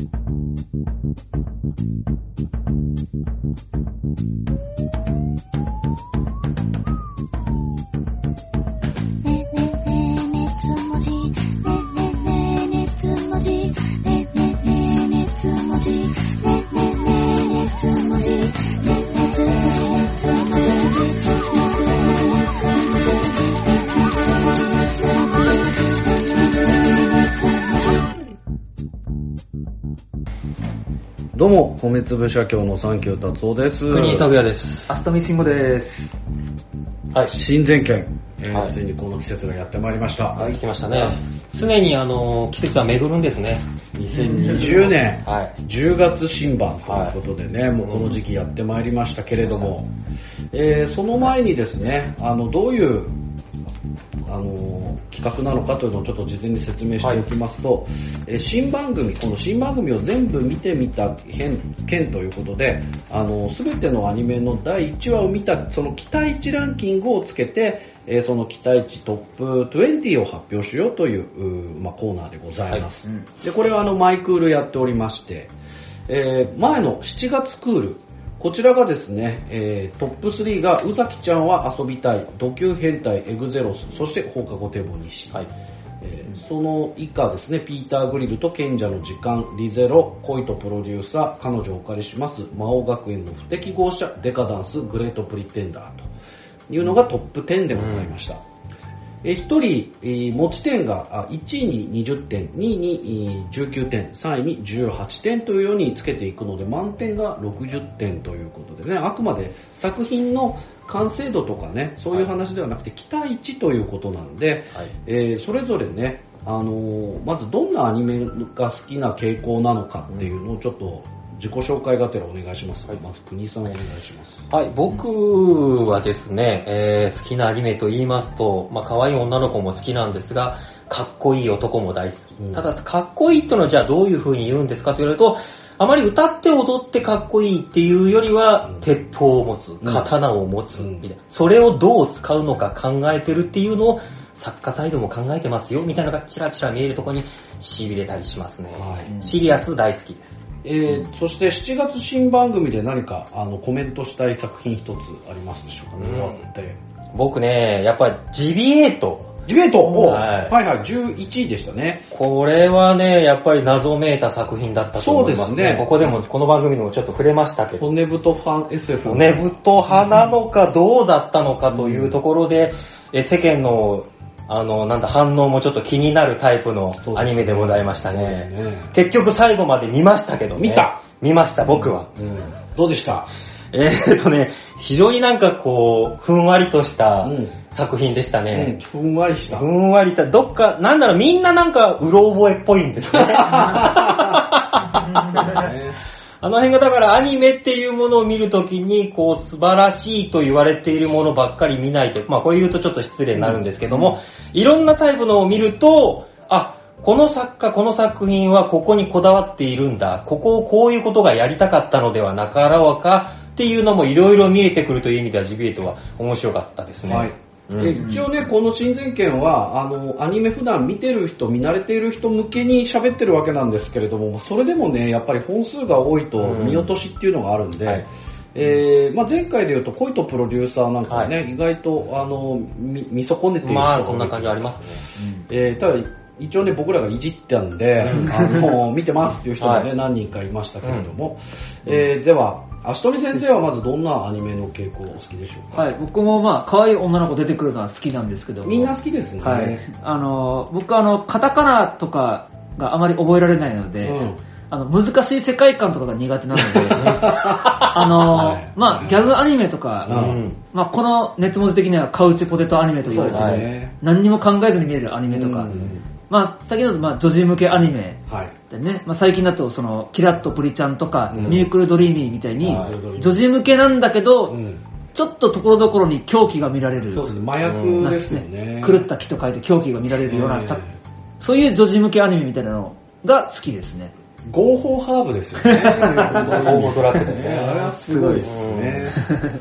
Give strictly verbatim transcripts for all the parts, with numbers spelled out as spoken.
どうも、米粒社協のサンキュー達夫です。 国井咲也です。 アストミシンゴです。 はい、新前県、えーはい、 ついにこの季節がやってまいりました。 はい、来ましたね。常にあの季節は巡るんですね。 にせんにじゅうねん、 はい、 じゅうがつ新版ということでね、はい、もうこの時期やってまいりましたけれども、えー、その前にですね、あのどういうあの企画なのかというのをちょっと事前に説明しておきますと、はい、え新番組、この新番組を全部見てみた件ということで、あの全てのアニメのだいいちわを見たその期待値ランキングをつけて、えー、その期待値トップにじゅうを発表しようという、まあ、コーナーでございます、はい、でこれはあのマイクールやっておりまして、えー、前のしちがつクール、こちらがですね、えー、トップスリーが宇崎ちゃんは遊びたい、ド級変態、エグゼロス、そして放課後手ボ西、はい、えー、その以下ですね、ピーターグリルと賢者の時間、リゼロ、恋とプロデューサー、彼女をお借りします、魔王学園の不適合者、デカダンス、グレートプリテンダーというのがトップじゅうでございました。うん、えひとり、えー、持ち点がいちいににじゅってん、にいにじゅうきゅうてん、さんいにじゅうはちてんというようにつけていくので、満点がろくじゅってんということでね、あくまで作品の完成度とかね、そういう話ではなくて期待値ということなんで、はい、えー、それぞれね、あのー、まずどんなアニメが好きな傾向なのかっていうのをちょっと自己紹介がてらお願いします。はい、まず国井さんお願いします。 はい、僕はですね、えー、好きなアニメと言いますと、まあ可愛い女の子も好きなんですが、かっこいい男も大好き。うん、ただ、かっこいいってのはじゃあどういう風に言うんですかと言われると、あまり歌って踊ってかっこいいっていうよりは、うん、鉄砲を持つ、刀を持つ、うん、みたいな。それをどう使うのか考えてるっていうのを、作家サイドも考えてますよ、みたいなのがチラチラ見えるところに痺れたりしますね。はい、シリアス大好きです。 えー、そしてしちがつ新番組で何かあのコメントしたい作品一つありますでしょうかね。終わって。 僕ね、やっぱりジビエート。 ジビエート、はい、はいはい、じゅういちいでしたね。 これはね、やっぱり謎めいた作品だったと思いますね。そうですね。ここでも、この番組でもちょっと触れましたけど。 骨太ファン エスエフ。 骨太派なのかどうだったのかというところで、うん、え世間のあの、なんだ、反応もちょっと気になるタイプのアニメでございましたね。ね、結局最後まで見ましたけどね。 見た見ました、僕は。 うんうん、どうでした？ えーっとね、非常になんかこう、ふんわりとした作品でしたね。 うん、ふんわりした。 ふんわりした。どっか、なんだろう、みんななんか、うろ覚えっぽいんですね。あの辺がだからアニメっていうものを見るときに、こう素晴らしいと言われているものばっかり見ないと、まあこれ言うとちょっと失礼になるんですけども、うん、いろんなタイプのを見ると、あ、この作家、この作品はここにこだわっているんだ、ここをこういうことがやりたかったのではなからわかっていうのもいろいろ見えてくるという意味ではジビエートは面白かったですね。はい、 うん、一応ね、この新前県はあのアニメ普段見てる人、見慣れている人向けに喋ってるわけなんですけれども、それでもね、やっぱり本数が多いと見落としっていうのがあるんで、うん、はい、えーまあ、前回でいうと恋とプロデューサーなんかね、はい、意外とあの 見, 見損ねている人が、 まあそんな感じありますね。 うん、えー、ただ一応ね、僕らがいじったんで、あの見てますっていう人もね、はい、何人かいましたけれども、うん、えー、では足富先生はまずどんなアニメの傾向お好きでしょうか？ はい、僕もまあ可愛い女の子出てくるのは好きなんですけど、 みんな好きですね。 はい、あの僕はあのカタカナとかがあまり覚えられないので、うん、あの難しい世界観とかが苦手なので、あの、はい、まあギャグアニメとか、うん、まあこの熱文字的にはカウチポテトアニメと言われてる、ね、何にも考えずに見れるアニメとか。うん、まあ、先ほど、まあ、女児向けアニメでね、はい、まあ、最近だと、その、キラッとプリちゃんとか、うん、ミュークルドリーミーみたいに、女児向けなんだけど、うん、ちょっとところどころに狂気が見られる。 そうですね、麻薬ですよね。 狂った気と書いて狂気が見られるような、えー、そういう女児向けアニメみたいなのが好きですね。 合法ハーブですよね。合法ドラッグでね。あれはすごいですね。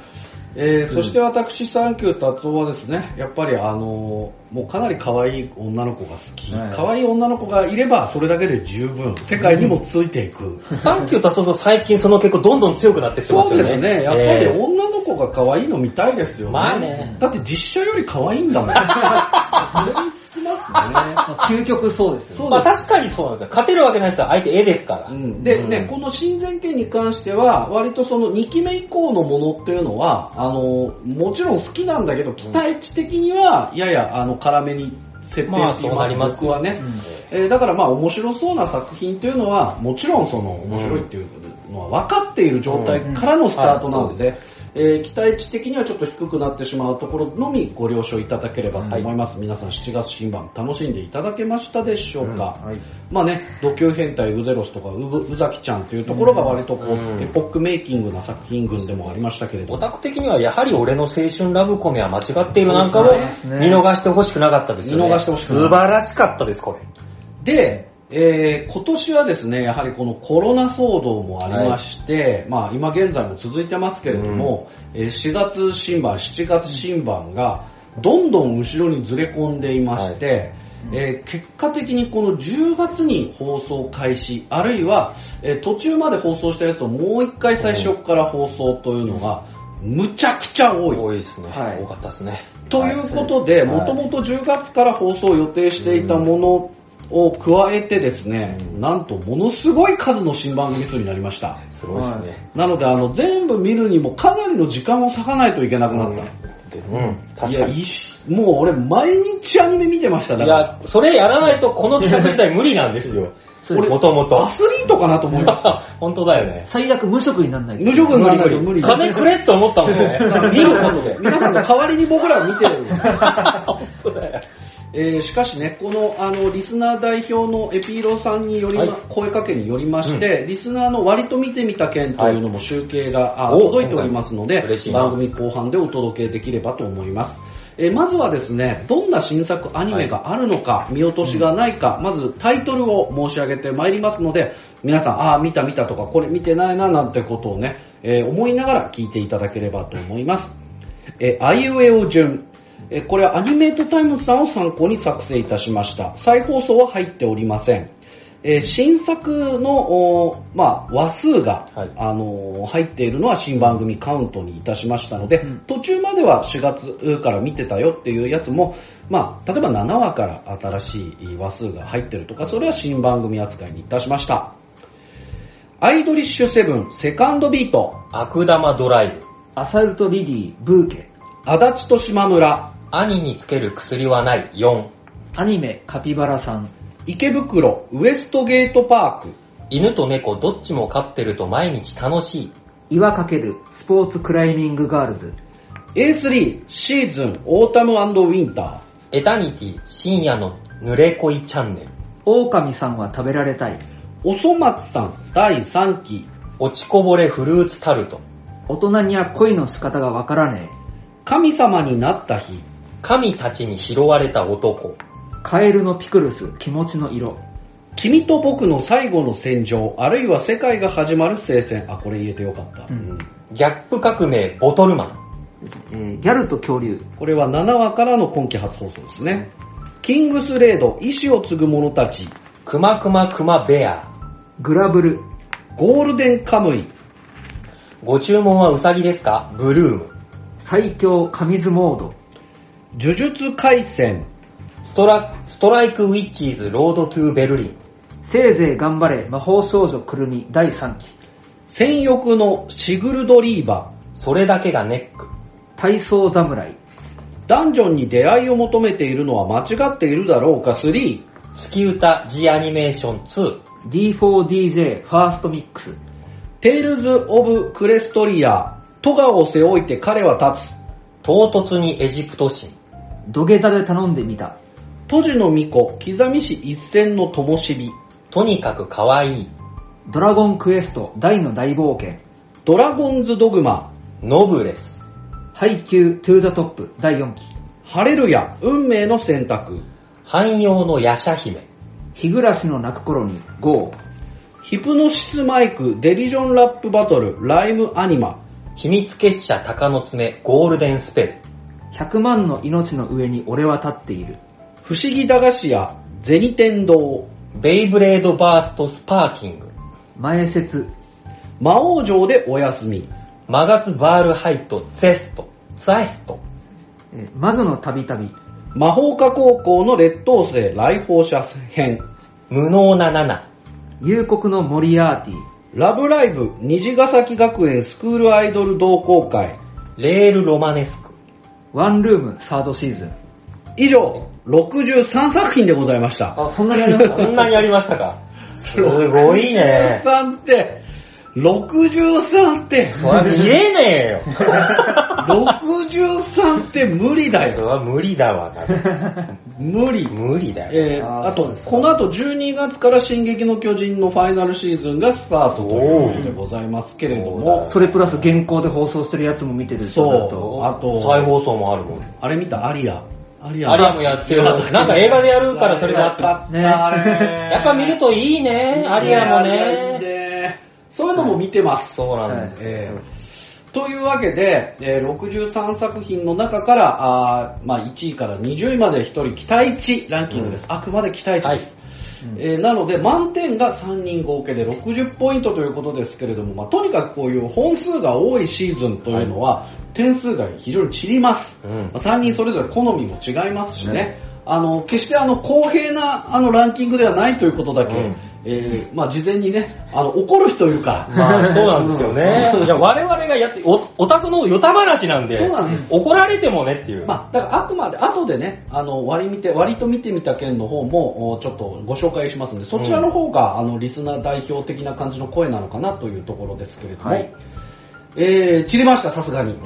えー、そして私、サンキュー達夫はですね、やっぱりあのー、もうかなり可愛い女の子が好き。はい、可愛い女の子がいれば、それだけで十分、世界にもついていく。 サンキュー達夫と最近その結構どんどん強くなってきてますよね。 そうですね。やっぱり女の子が可愛いの見たいですよね。 まあね。 だって実写より可愛いんだもん。それにつきますね。 究極そうですよね。 まあ確かにそうなんですよ。勝てるわけないですよ。相手絵ですから。 うん、で、うん、ね、この親善剣に関しては、割とそのにきめ以降のものっていうのは、あの、もちろん好きなんだけど、期待値的には、やや、あの、辛めに設定しています、まあ、そうます僕はね、うんえー。だからまあ、面白そうな作品っていうのは、もちろんその、面白いっていうのは分かっている状態からのスタートなので、えー、期待値的にはちょっと低くなってしまうところのみご了承いただければと思います。はい、皆さんしちがつ新版楽しんでいただけましたでしょうか。うんはい、まあね、ド級変態ウゼロスとかウザキちゃんというところが割とこう、うん、エポックメイキングな作品群でもありましたけれど。 オタク的にはやはり俺の青春ラブコメは間違っているなんかも見逃してほしくなかったですよね。 見逃してほしくな素晴らしかったです、これ。 で、えー、今年はですね、やはりこのコロナ騒動もありまして、はい、まあ今現在も続いてますけれども、うん、しがつ新版、しちがつ新版がどんどん後ろにずれ込んでいまして、はいえー、結果的にこのじゅうがつに放送開始、あるいは、えー、途中まで放送したやつをもう一回最初から放送というのが、むちゃくちゃ多い。 多いですね。はい、多かったですね。 ということで、もともとじゅうがつから放送を予定していたものを加えてですね、うん、なんとものすごい数の新番組数になりました。 すごいですね。 なので、あの、全部見るにもかなりの時間を割かないといけなくなった。うんうん、確かに。 いや、もう俺毎日アニメ見てましただから。いや、それやらないとこの企画自体無理なんですよ。俺、もともと。 アスリートかなと思いました。 本当だよね。 最悪無職にならないと。 無職にならないと無理。 金くれって思ったもんね。 見ることで。皆さんの代わりに僕らを見てる。本当だよ。えー、しかしね、この、あの、リスナー代表のエピーロさんにより、はい、声かけによりまして、うん、リスナーの割と見てみた件というのも集計が、はい、届いておりますので、番組後半でお届けできればと思います。えー、まずはですね、どんな新作アニメがあるのか、はい、見落としがないか、うん、まずタイトルを申し上げてまいりますので、皆さん、ああ、見た見たとか、これ見てないな、なんてことをね、えー、思いながら聞いていただければと思います。えー、あいうえお順。これはアニメートタイムズさんを参考に作成いたしました。再放送は入っておりません。えー、新作の、まあ、話数が、はい、あのー、入っているのは新番組カウントにいたしましたので、うん、途中まではしがつから見てたよっていうやつも、まあ、例えばななわから新しい話数が入ってるとか、それは新番組扱いにいたしました。アイドリッシュセブン、セカンドビート。 悪玉ドライブ。 アサルトリディ、ブーケ。 足立と島村。 兄につける薬はないよん。 アニメカピバラさん。 池袋ウエストゲートパーク。 犬と猫どっちも飼ってると毎日楽しい。 岩かけるスポーツクライミングガールズ。 エースリー シーズンオータム&ウィンター。 エタニティ深夜の濡れ恋チャンネル。 狼さんは食べられたい。 おそ松さんだいさんき。 落ちこぼれフルーツタルト。 大人には恋の仕方がわからねえ。 神様になった日。 神たちに拾われた男。 カエルのピクルス、気持ちの色。 君と僕の最後の戦場、あるいは世界が始まる聖戦。あ、これ言えてよかった。うん、 ギャップ革命、ボトルマン。 えー、ギャルと恐竜。 これはななわからの今期初放送ですね。キングスレード、意志を継ぐ者たち。 クマクマクマベア。 グラブル。 ゴールデンカムイ。 ご注文はウサギですか？ブルーム。 最強神ズモード。 呪術廻戦。 ストラ、ストライクウィッチーズロードトゥーベルリン。 せいぜい頑張れ魔法少女くるみだいさんき。 戦欲のシグルドリーバ。 それだけがネック。 体操侍。 ダンジョンに出会いを求めているのは間違っているだろうかスリー。 月歌 G アニメーションツー。 ディーフォーディージェー ファーストミックス。 テイルズ・オブ・クレストリア。トガを背負いて彼は立つ。 唐突にエジプト神。 土下座で頼んでみた。 都知の巫女、刻みし一戦の灯火。 とにかく可愛い。 ドラゴンクエスト大の大冒険。 ドラゴンズドグマ。 ノブレス。 配給トゥーザトップだいよんき。 ハレルヤ、運命の選択。 汎用の夜叉姫。 日暮らしの泣く頃に ゴー。 ヒプノシスマイク、デビジョンラップバトル、ライムアニマ。 秘密結社鷹の爪ゴールデンスペル。 ひゃくまんの命の上に俺は立っている。 不思議駄菓子屋銭天堂。 ベイブレードバーストスパーキング。 前説。 魔王城でお休み。 マガツバールハイトツエスト。ツアエスト。 えー魔女のたびたび。 魔法科高校の劣等生来訪者編。 無能なナナ。 幽谷のモリアーティ。 ラブライブ虹ヶ崎学園スクールアイドル同好会。 レールロマネスク。 ワンルームサードシーズン。 以上、ろくじゅうさんさく品でございました。 あ、そんなにありますか？ こんなにありましたか。すごいね。 ろくじゅうさんって、ろくじゅうさんって、 それ見れねえよ。 ろくじゅうさんって無理だよ。 それは無理だわな。 無理。 無理だよ。 えー、 あーあとそうです、かこの後じゅうにがつから進撃の巨人のファイナルシーズンがスタートということでございますけれどそうもだ、 それプラス現行で放送してるやつも見てる人だと。 そう、あと、 再放送もあるもん。 あれ見たアリア。アリアリアもやってる。なんか映画でやるからそれであってる。 ねやっぱ見るといいね、アリアもね。 そういうのも見てます。 そうなんです。 えーというわけで、えーろくじゅうさんさく品の中からあ、まあ、いちいからにじゅういまでひとり期待値ランキングです。うん、あくまで期待値です。 はいえーなので満点がさんにん合計でろくじゅうポイントということですけれども、まあ、とにかくこういう本数が多いシーズンというのは、はい、点数が非常に散ります、うんまあ、さんにんそれぞれ好みも違いますしね、うん、あの決してあの公平なあのランキングではないということだけ、うんえーまあ、事前にねあの怒る人いるから、 まあ、そうなんですよね。いや我々がやっておオタクのヨタ話なんで、 そうなんです怒られてもねっていう。 まあ、だからあくまで後でねあの割り見て割と見てみた件の方もちょっとご紹介しますので、そちらの方が、うん、あのリスナー代表的な感じの声なのかなというところですけれども、はいえー、散りましたさすがに、うん、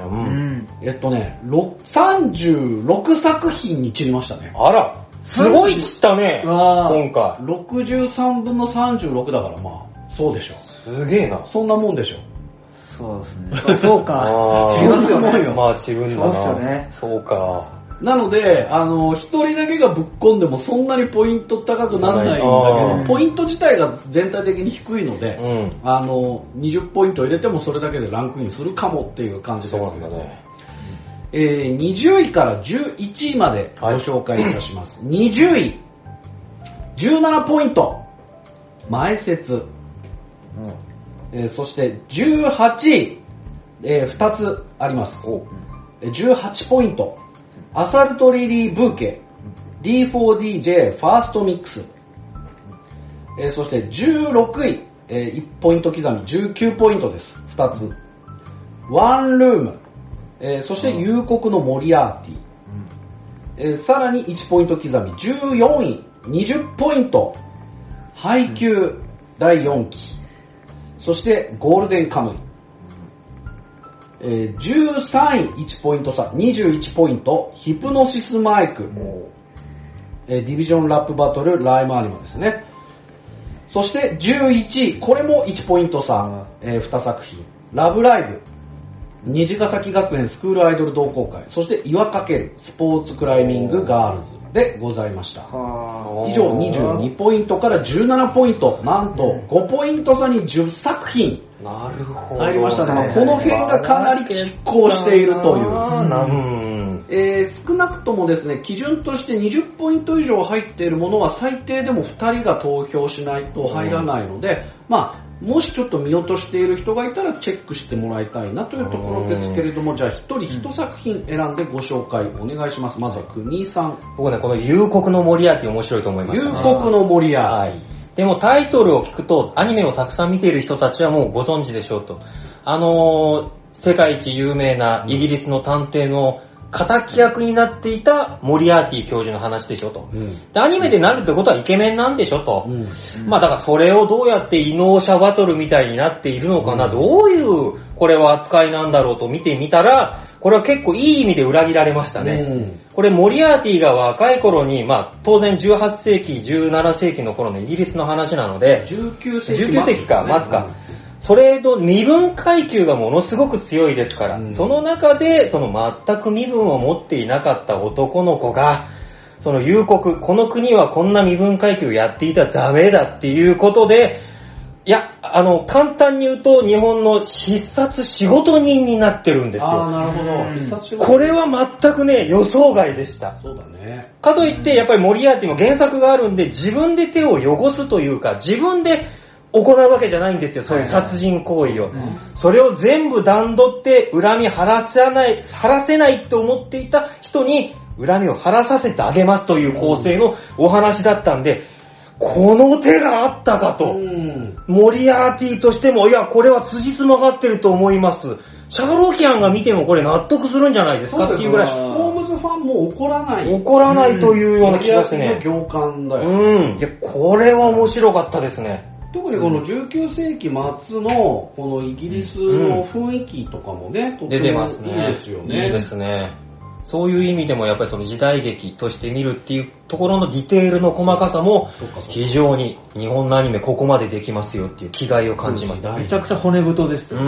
えっとねさんじゅうろくさく品に散りましたね。 あらすごい散ったね今回。 ろくじゅうさんぶんのさんじゅうろくだからまあそうでしょ。 すげえな。 そんなもんでしょ。 そうですね。そうか。 違いますよね。 まあ散るんだな。 そうですよね。 そうか。 なので、あの、一人だけがぶっ込んでもそんなにポイント高くならないんだけど、ポイント自体が全体的に低いので、うん、あの、にじゅうポイント入れてもそれだけでランクインするかもっていう感じです。 そうなんだね。 えー、にじゅういからじゅういちいまでご紹介いたします。はい、にじゅうい、じゅうななポイント、前説。うんえー、そしてじゅうはちい、えー、ふたつあります。じゅうはちポイント、アサルトリリーブーケ ディーフォーディージェー ファーストミックス、えー、そしてじゅうろくい、えー、いちポイント刻みじゅうきゅうポイントです。ふたつワンルーム、えー、そして幽谷のモリアーティ、うんえー、さらにいちポイント刻みじゅうよんいにじゅうポイント配給だいよんき、そしてゴールデンカムイ、えー、じゅうさんいいちポイント差にじゅういちポイントヒプノシスマイク、えー、ディビジョンラップバトルライムアニマですね。そしてじゅういちい、これもいちポイント差、えー、にさく品ラブライブ虹ヶ崎学園スクールアイドル同好会、そして岩かけるスポーツクライミングガールズでございました。以上にじゅうにポイントからじゅうななポイント、なんとごポイント差にじゅっさく品なるほど入りましたね。まあ、この辺がかなり拮抗しているという。えー、少なくともですね、基準としてにじゅうポイント以上入っているものは最低でもふたりが投票しないと入らないので、うん、まあもしちょっと見落としている人がいたらチェックしてもらいたいなというところですけれども、じゃあ一人一作品選んでご紹介お願いします。まずは国さん。 僕ね、この幽谷のモリアーティ面白いと思いましたね。 幽谷のモリアーティ、はい、でもタイトルを聞くとアニメをたくさん見ている人たちはもうご存知でしょうと。あのー、世界一有名なイギリスの探偵の敵役になっていたモリアーティ教授の話でしょと、うん、でアニメでなるってことはイケメンなんでしょと、うんうん、まあだからそれをどうやって異能者バトルみたいになっているのかな、うん、どういうこれは扱いなんだろうと見てみたら、これは結構いい意味で裏切られましたね、うん、これモリアーティが若い頃に、まあ当然じゅうはっせいきじゅうななせいきの頃のイギリスの話なので、 じゅうきゅうせいき、 じゅうきゅうせいきか、まずか、うんそれと身分階級がものすごく強いですから、うん、その中でその全く身分を持っていなかった男の子が、その幽谷、この国はこんな身分階級やっていたらダメだっていうことで、 いや、あの、簡単に言うと、日本の必殺仕事人になってるんですよ。 ああ、なるほど。必殺仕事人。 これは全くね、予想外でした。 そうだね。 かといって、やっぱりモリアーティも原作があるんで、自分で手を汚すというか、自分で行うわけじゃないんですよ、そういう殺人行為を。はいはい、それを全部段取って、恨み晴らせない、晴らせないと思っていた人に、恨みを晴らさせてあげますという構成のお話だったんで、この手があったかと。うん、モリアーティとしても、いや、これは辻褄が合ってると思います。シャーロキアンが見てもこれ納得するんじゃないですかっていうぐらい。 ホームズファンも怒らない。 怒らないというような気がしてね。 モリアーティの行間だよ。 うん。いや、これは面白かったですね。 特にこのじゅうきゅうせいき末のこのイギリスの雰囲気とかもね、 うん、出てますね。 いいですよね。 いいですね。そういう意味でもやっぱりその時代劇として見るっていうところのディテールの細かさも非常に日本のアニメここまでできますよっていう気概を感じます。 めちゃくちゃ骨太ですよ。 うん。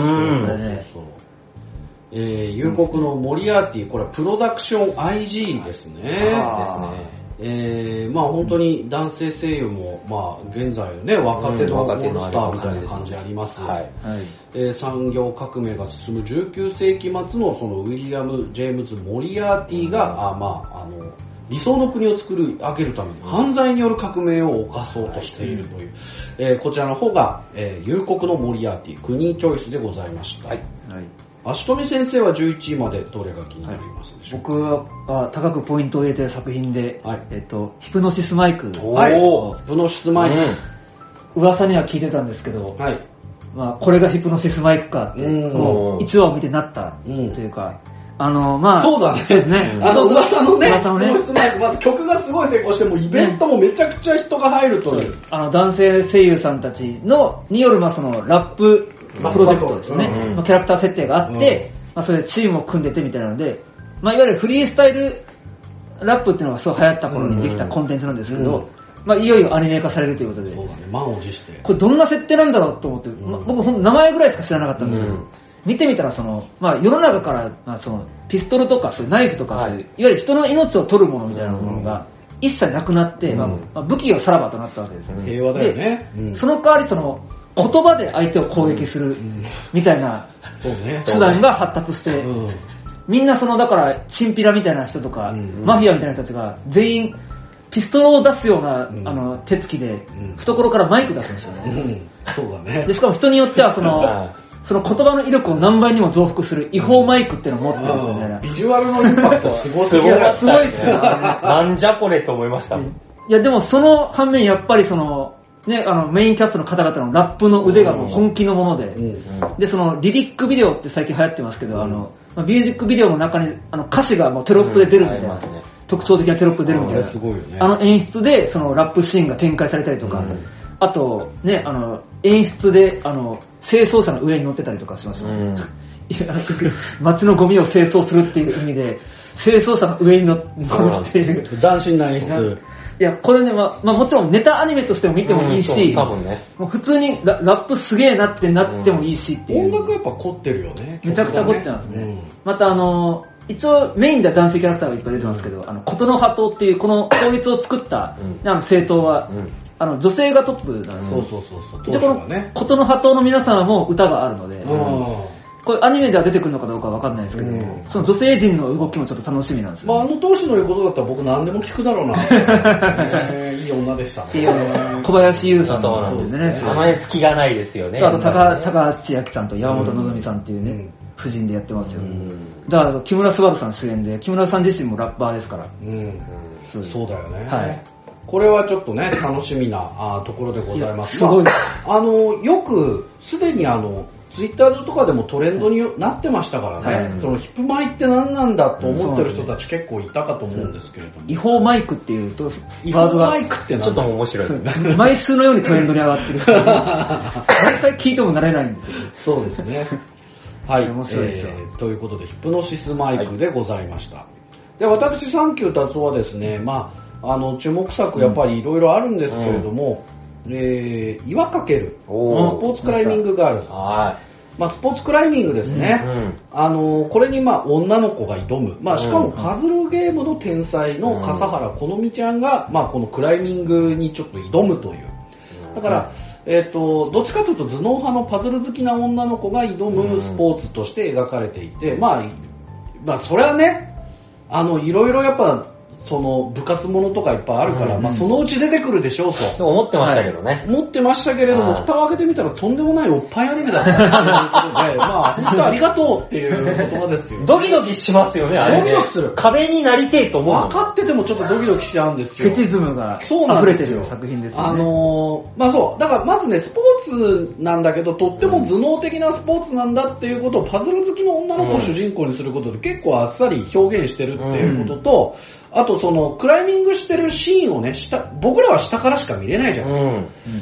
ね、 えー、夕刻のモリアーティ、これはプロダクション アイジー ですね。 ですね。 えー、まあ本当に男性声優も、まあ現在のね、若手のオールスターみたいな感じあります。はい。えー、産業革命が進むじゅうきゅうせいき末のそのウィリアム・ジェームズ・モリアーティが、あまあ、あの、理想の国を作り上げるために犯罪による革命を犯そうとしているという、えー、こちらの方が、えー、夕刻のモリアーティ、国チョイスでございました。はい。はい、足富先生はじゅういちいまでどれが気になりますでしょうか。 僕は高くポイントを入れている作品で、はい、えっと、ヒプノシスマイク。 はい、ヒプノシスマイク、 うん。噂には聞いてたんですけど、はい、まあ、これがヒプノシスマイクかって、いちわを見てなったというか、あの、まあ、 そうだね。 そうですね。 あの、噂のね、 噂のね、 ヒプノシスマイク、まず曲がすごい成功して、もうイベントもめちゃくちゃ人が入るという。ね、 あの、男性声優さんたちの、による、まあ、その、ラッププロジェクトですね。うんまあ、キャラクター設定があって、うんまあ、それでチームを組んでてみたいなので、まあ、いわゆるフリースタイルラップっていうのがすごい流行った頃にできたコンテンツなんですけど、うんまあ、いよいよアニメ化されるということで、 そうだね、満を持して。 これどんな設定なんだろうと思って、うんまあ、僕ほんと名前ぐらいしか知らなかったんですけど、うん、見てみたらその、まあ、世の中から、まあ、そのピストルとかそういうナイフとか、はい、そういういわゆる人の命を取るものみたいなものが一切なくなって、うんまあ、武器がさらばとなったわけですよね。 平和だよね。 で、うん、その代わりその言葉で相手を攻撃するみたいな手段が発達して、みんなそのだからチンピラみたいな人とか、マフィアみたいな人たちが全員ピストルを出すようなあの手つきで懐からマイク出すんですよね。 そうだね。 でしかも人によってはそのその言葉の威力を何倍にも増幅する違法マイクっていうのを持ってるみたいな。 ビジュアルのインパクトはすごすぎる。 すごいですね。 なんじゃこれと思いました。いやでもその反面やっぱりそのね、あのメインキャストの方々のラップの腕がもう本気のもので、うんうん、でそのリリックビデオって最近流行ってますけど、うん、あのミュージックビデオの中にあの歌詞がもうテロップで出るみたいな、うんね、特徴的なテロップで出るみたいな、 すごいよね、 あの演出でそのラップシーンが展開されたりとか、うん、あとねあの演出であの清掃車の上に乗ってたりとかします、ね。うん街のゴミを清掃するっていう意味で清掃車の上に乗っている斬新な演出。 いや、これね、まあ、まあ、もちろんネタアニメとしても見てもいいし、 うん、多分ね、 もう普通に ラ, ラップすげえなってなってもいいしっていう。 音楽やっぱ凝ってるよね。 めちゃくちゃ凝ってますね。うん、またあの、一応メインでは男性キャラクターがいっぱい出てますけど、うん、あの、琴の葉党っていうこの法律を作った、うん、あの政党は、うん、あの、女性がトップなんですよ。 そうそうそうそう。 一応この琴の葉党の皆さんはもう歌があるので、うんこれアニメでは出てくるのかどうかわかんないですけど、うん、その女性陣の動きもちょっと楽しみなんですよ、ね。 まあ、あの当時の言うことだったら僕何でも聞くだろうな。えー、いい女でしたね。 いいね。小林優さんそうなんですね。あまり隙がないですよね。 あと高、高橋千秋さんと山本のぞみさんっていうね、うん、夫人でやってますよ、ね。うん、だから木村昴さん主演で、木村さん自身もラッパーですから。うん、 そう, そうだよね。 はい。 これはちょっとね、楽しみなあところでございます。 すごい。 まあ、あの、よく、すでにあの、ツイッターとかでもトレンドになってましたからね、はい、そのヒップマイって何なんだと思ってる人たち結構いたかと思うんですけれども、 違法マイクっていうと違法マイクってちょっと面白いですね。 毎週のようにトレンドに上がってる毎回聞いても慣れないんですよ。 そうですね。はい、面白いですよ、えー、ということでヒプノシスマイクでございました、はい、で私サンキュー達夫はですね、まあ、あの注目作やっぱりいろいろあるんですけれども、うんえー、岩かけるスポーツクライミングガールズ、はいまあ、スポーツクライミングですね、うんうん、あのこれにまあ女の子が挑む、まあ、しかもパズルゲームの天才の笠原好美ちゃんが、まあ、このクライミングにちょっと挑むというだから、 えっと、どっちかというと頭脳派のパズル好きな女の子が挑むスポーツとして描かれていて、まあ、まあ、それはね、あの、いろいろやっぱ、その部活ものとかいっぱいあるから、うん、まあそのうち出てくるでしょうと。 思ってましたけどね。 はい、思ってましたけれども、蓋を開けてみたらとんでもないおっぱいアニメだったということで、まあ本当ありがとうっていう言葉ですよ。 ドキドキしますよね、あれ、ね。 ドキドキする。 壁になりてえと思う。 分かっててもちょっとドキドキしちゃうんですよ。 フェチズムが溢れてる作品ですよね。 あのー、まあそう、だからまずね、スポーツなんだけど、とっても頭脳的なスポーツなんだっていうことをパズル好きの女の子を主人公にすることで結構あっさり表現してるっていうことと、うんあとそのクライミングしてるシーンをね、下僕らは下からしか見れないじゃないですか。うん、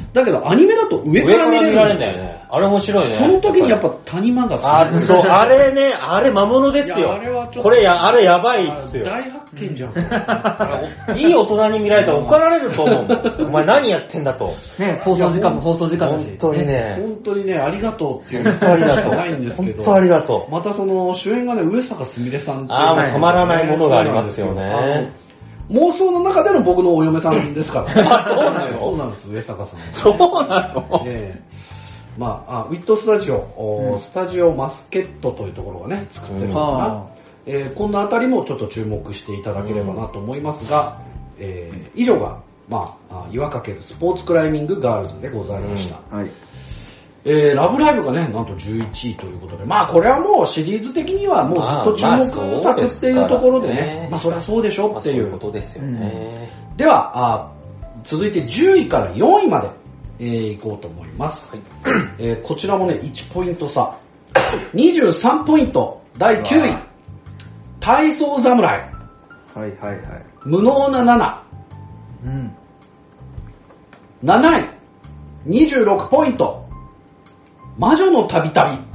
だけどアニメだと上から見れる。 上から見られるんだよね。あれ面白いね。 その時にやっぱ谷間がすごい。あ、そう、あれね、あれ魔物ですよ。あれはちょっとこれや、あれやばいっすよ。 大発見じゃん。 いい大人に見られたら怒られると思う。お前何やってんだと。 ね、放送時間も放送時間だし。 本当にね。 本当にね、ありがとうっていう。 本当ありがとう。 ないんですけど。 本当ありがとう。 またその主演がね、上坂すみれさんっていう、ね。 ああ、もうたまらないものがありますよね。 妄想の中での僕のお嫁さんですから、ね。 そうなの？ そうなんです、上坂さん。 そうなの？ えー、まあ、あウィットスタジオ、うん、スタジオマスケットというところがね、作ってるのかな。うんえー、こんなあたりもちょっと注目していただければなと思いますが、うんえー、以上が、まあ、岩かけるスポーツクライミングガールズでございました。うんはいえー、ラブライブがね、なんとじゅういちいということで、まあこれはもうシリーズ的にはもうずっと注目作っていうところでね、まあそれはそうでしょっていうことですよね。 うん、ではあ、続いてじゅういからよんいまで、えー、いこうと思います。はいえー、こちらもね、いちポイント差。にじゅうさんポイント、だいきゅうい、体操侍。 はいはいはい。 無能ななな。うん。なない、にじゅうろくポイント。魔女のたびたび。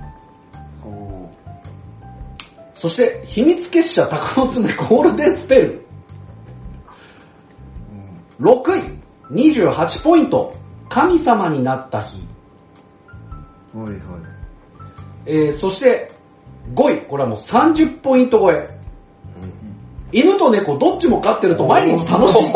そして、秘密結社鷹の爪ゴールデンスペル。ろくい、にじゅうはちポイント。神様になった日。 はいはい。 えー、そして、ごい、これはもうさんじゅうポイント超え。うん、犬と猫どっちも飼ってると毎日楽しい。いいですね。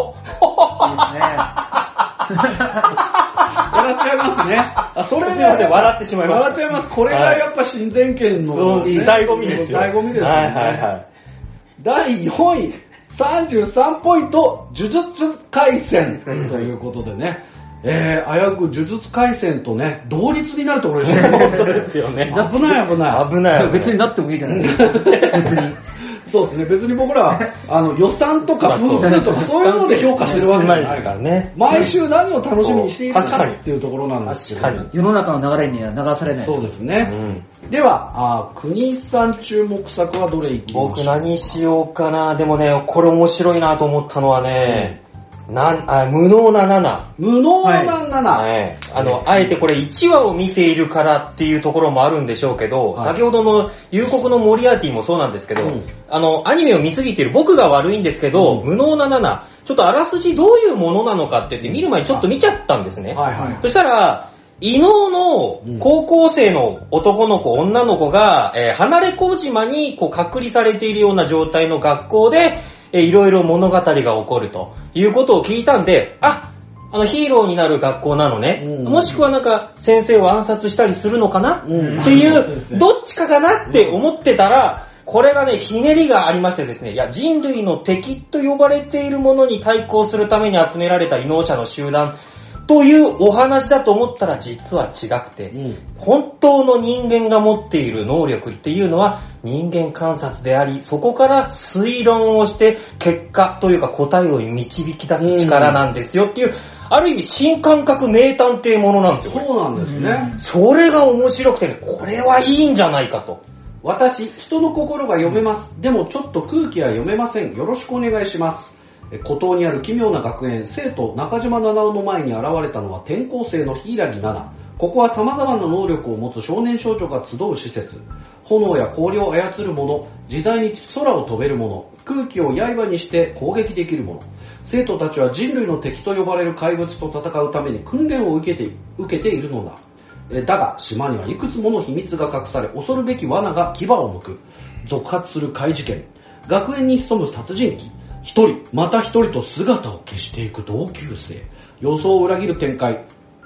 笑っちゃいますね。あ、それで笑ってしまいます。 笑っちゃいます。これがやっぱ親善権の、 ね、醍醐味ですよ。 醍醐味ですよね。 はいはいはい。 だいよんい、さんじゅうさんポイント、呪術廻戦ということでね。えー、危うく呪術廻戦とね、同率になるところですよね。 本当ですよね。 危ない危ない。 危ない。 別になってもいいじゃないですか。別に。 そうですね、別に僕らはあの予算とか分数とかそういうので評価してるわけじゃないからね。毎週何を楽しみにしているかっていうところなんですけど、 世の中の流れには流されない。 そうですね。うん、では、あ国さん注目作はどれいきますか？ 僕何しようかな。でもね、これ面白いなと思ったのはね、うんなあ無能ななな。 無能ななな。 はい。あの、あえてこれいちわを見ているからっていうところもあるんでしょうけど、はい、先ほどの夕刻のモリアーティもそうなんですけど、うん、あの、アニメを見すぎている僕が悪いんですけど、うん、無能ななな、ちょっとあらすじどういうものなのかって言って見る前にちょっと見ちゃったんですね。はいはい、そしたら、異能の高校生の男の子、女の子が、えー、離れ小島にこう隔離されているような状態の学校で、いろいろ物語が起こるということを聞いたんで、あ、あのヒーローになる学校なのね、うん、もしくはなんか先生を暗殺したりするのかな、うん、っていう、どっちかかなって思ってたら、これがね、ひねりがありましてですね、いや、人類の敵と呼ばれているものに対抗するために集められた異能者の集団というお話だと思ったら実は違くて、うん、本当の人間が持っている能力っていうのは人間観察であり、そこから推論をして結果というか答えを導き出す力なんですよっていう、うん、ある意味新感覚名探偵ものなんですよ。 そうなんですね、 うん。それが面白くてね、これはいいんじゃないかと。 私、人の心が読めます。でもちょっと空気は読めません。よろしくお願いします。孤島にある奇妙な学園、生徒中島七尾の前に現れたのは転校生の柊奈々。ここは様々な能力を持つ少年少女が集う施設。炎や氷を操る者、自在に空を飛べる者、空気を刃にして攻撃できる者。生徒たちは人類の敵と呼ばれる怪物と戦うために訓練を受けて、受けているのだ。だが、島にはいくつもの秘密が隠され、恐るべき罠が牙を剥く。続発する怪事件。学園に潜む殺人鬼。一人、また一人と姿を消していく同級生。予想を裏切る展開。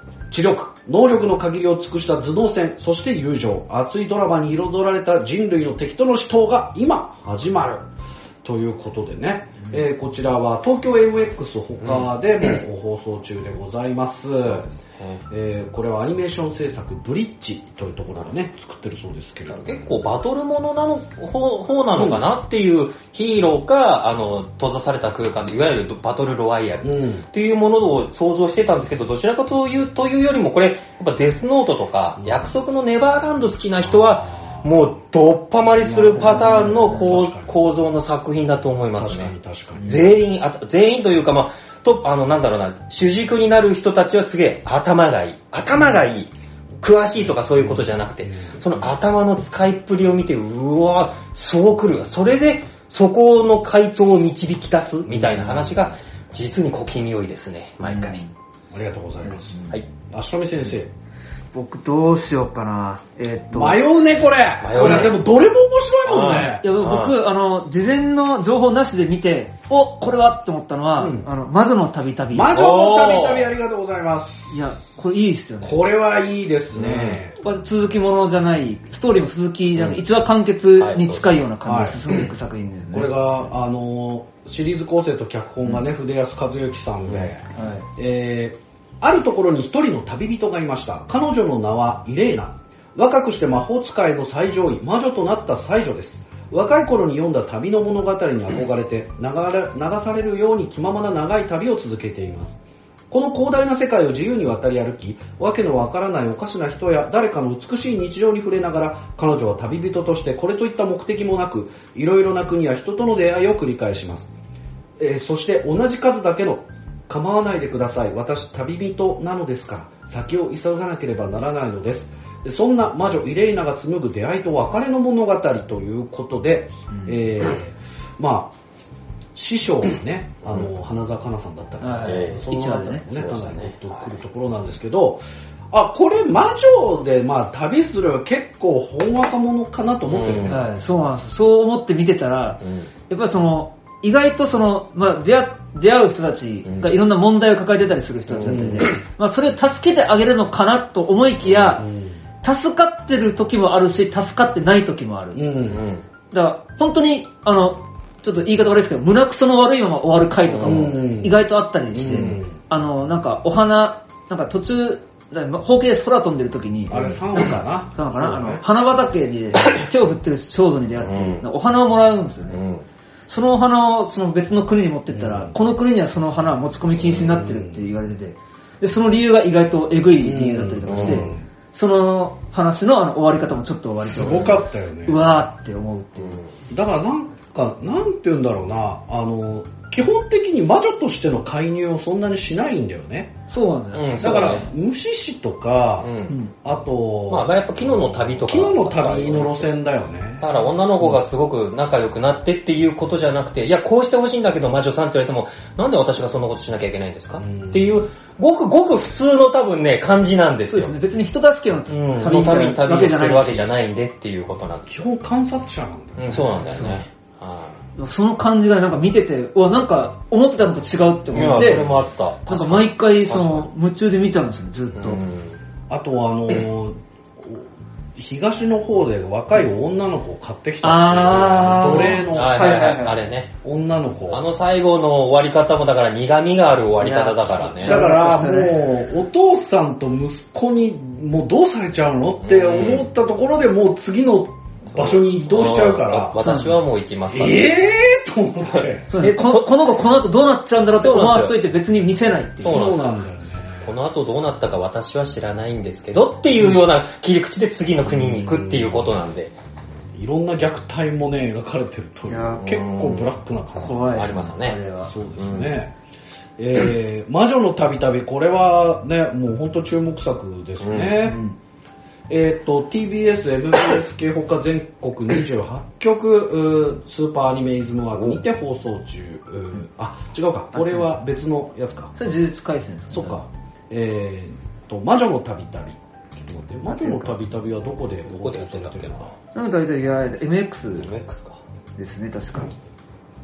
知力、能力の限りを尽くした頭脳戦、そして友情、熱いドラマに彩られた人類の敵との死闘が今始まる。ということでね、うん、えー、こちらは東京 エムエックス 他でも放送中でございます。うん、えー、これはアニメーション制作ブリッジというところがね、作ってるそうですけれども。 結構バトルものなの、方、方なのかなっていうヒーローか、あの、閉ざされた空間で、いわゆるバトルロワイヤルっていうものを想像してたんですけど、どちらかという、というよりもこれ、やっぱデスノートとか、約束のネバーランド好きな人は、もうどっぱまりするパターンの構構造の作品だと思いますね。 確かに確かに。 全員、あ全員というか、まあ、と、あの、なんだろうな、主軸になる人たちはすげえ頭がいい。頭がいい。詳しいとかそういうことじゃなくて、その頭の使いっぷりを見て、うわ、そう来るわ。それで、そこの回答を導き出すみたいな話が、実に小気味良いですね、毎回。 ありがとうございます。 はい。 足富先生。 僕どうしようかな。えー、っと。 迷うね、これ。迷うね。でもどれも面白いもんね。 いや、僕、あの、事前の情報なしで見て、お、これはって思ったのは、うん、あの、魔女の旅旅。 魔女の旅旅ありがとうございます。 いや、これいいですよね。 これはいいですね。 うん、これ続きものじゃない、ストーリーも続きじゃない、うん、一話完結に近いような感じで進んでいく作品ですね。 これが、あの、シリーズ構成と脚本がね、筆安和之さんで、はい、えーあるところに一人の旅人がいました。彼女の名はイレーナ。若くして魔法使いの最上位、魔女となった才女です。若い頃に読んだ旅の物語に憧れて流れ、流されるように気ままな長い旅を続けています。この広大な世界を自由に渡り歩き、わけのわからないおかしな人や誰かの美しい日常に触れながら、彼女は旅人としてこれといった目的もなく、いろいろな国や人との出会いを繰り返します。えー、そして同じ数だけの構わないでください。私、旅人なのですから、先を急がなければならないのです。でそんな魔女イレイナが紡ぐ出会いと別れの物語ということで、うん、えー、まあ、師匠がね、あの、花澤香菜さんだったりとか、 えー、 その中でもね、かなりグッとくるところなんですけど、あ、これ魔女で、まあ、旅する結構ほんわかものかなと思ってるね、うん、 はい、そうなんです。そう思って見てたら、うん、やっぱりその、意外とその、まあ、出会、出会う人たちがいろんな問題を抱えてたりする人たちだったりで、うん、まあ、それを助けてあげるのかなと思いきや、うん、助かってる時もあるし、助かってない時もある。うんうん、だから、本当に、あの、ちょっと言い方悪いですけど、胸くその悪いまま終わる回とかも意外とあったりして、うん、あの、なんか、お花、なんか途中、ほうきで空飛んでる時に、 あれ、サウナかなサウナかな、あの、花畑に手を振ってる少女に出会って、うん、お花をもらうんですよね。うんそのお花をその別の国に持ってったら、うん、この国にはその花は持ち込み禁止になってるって言われてて、で、その理由が意外とエグい理由だったりとかして、うん、その話のあの終わり方もちょっと割と。 すごかったよね。 うわーって思うっていう。 だからなんか、なんて言うんだろうな、あの、基本的に魔女としての介入をそんなにしないんだよね。 そうなんだよ。 うん、だから、無視しとか、うん、あと、 まあ、やっぱ昨日の旅とか。 昨日の旅の路線だよね。 だから女の子がすごく仲良くなってっていうことじゃなくて、いや、こうしてほしいんだけど魔女さんって言われても、なんで私がそんなことしなきゃいけないんですか、うん、っていう、ごくごく普通の多分ね、感じなんですよ。 そうですね。別に人助けの旅のために旅をしてるわけじゃないんでっていうことなんです。 基本観察者なんだよね。 うん、そうなんだよね。 その感じがなんか見てて、うわ、なんか思ってたのと違うって思って、 それもあった。 なんか毎回その夢中で見ちゃうんですよね、ずっと。 あとはあのー、東の方で若い女の子を買ってきたっていう奴隷の、 はいはいはい、あれね。 女の子。 あの最後の終わり方もだから苦味がある終わり方だからね。 だからもう、お父さんと息子にもうどうされちゃうのって思ったところでもう次の場所に移動しちゃうから。 私はもう行きますから、 ね。えーと思って。 そうね、こ, この子この後どうなっちゃうんだろうって思わせといて別に見せないっていう。 そうなんだよね。 この後どうなったか私は知らないんですけどっていうような切り口で次の国に行くっていうことなんで。 いろんな虐待もね、描かれてるという。結構ブラックな感じがありますよね。 そうですね。うん、えー、魔女の旅旅、これはね、もう本当注目作ですね。うんうんえっ、ー、と、ティービーエス、エムビーエス 系ほか全国にじゅうはちきょく、スーパーアニメイズムワークにて放送中。あ、違うか。これは別のやつか。 それ呪術廻戦ですね。 そっか。えっ、ー、と、魔女の旅旅。ちょっと待って、魔女の旅旅はどこで、 どこでやってんだっけな。 魔女の旅旅は エムエックスエムエックス か。 ですね、確かに。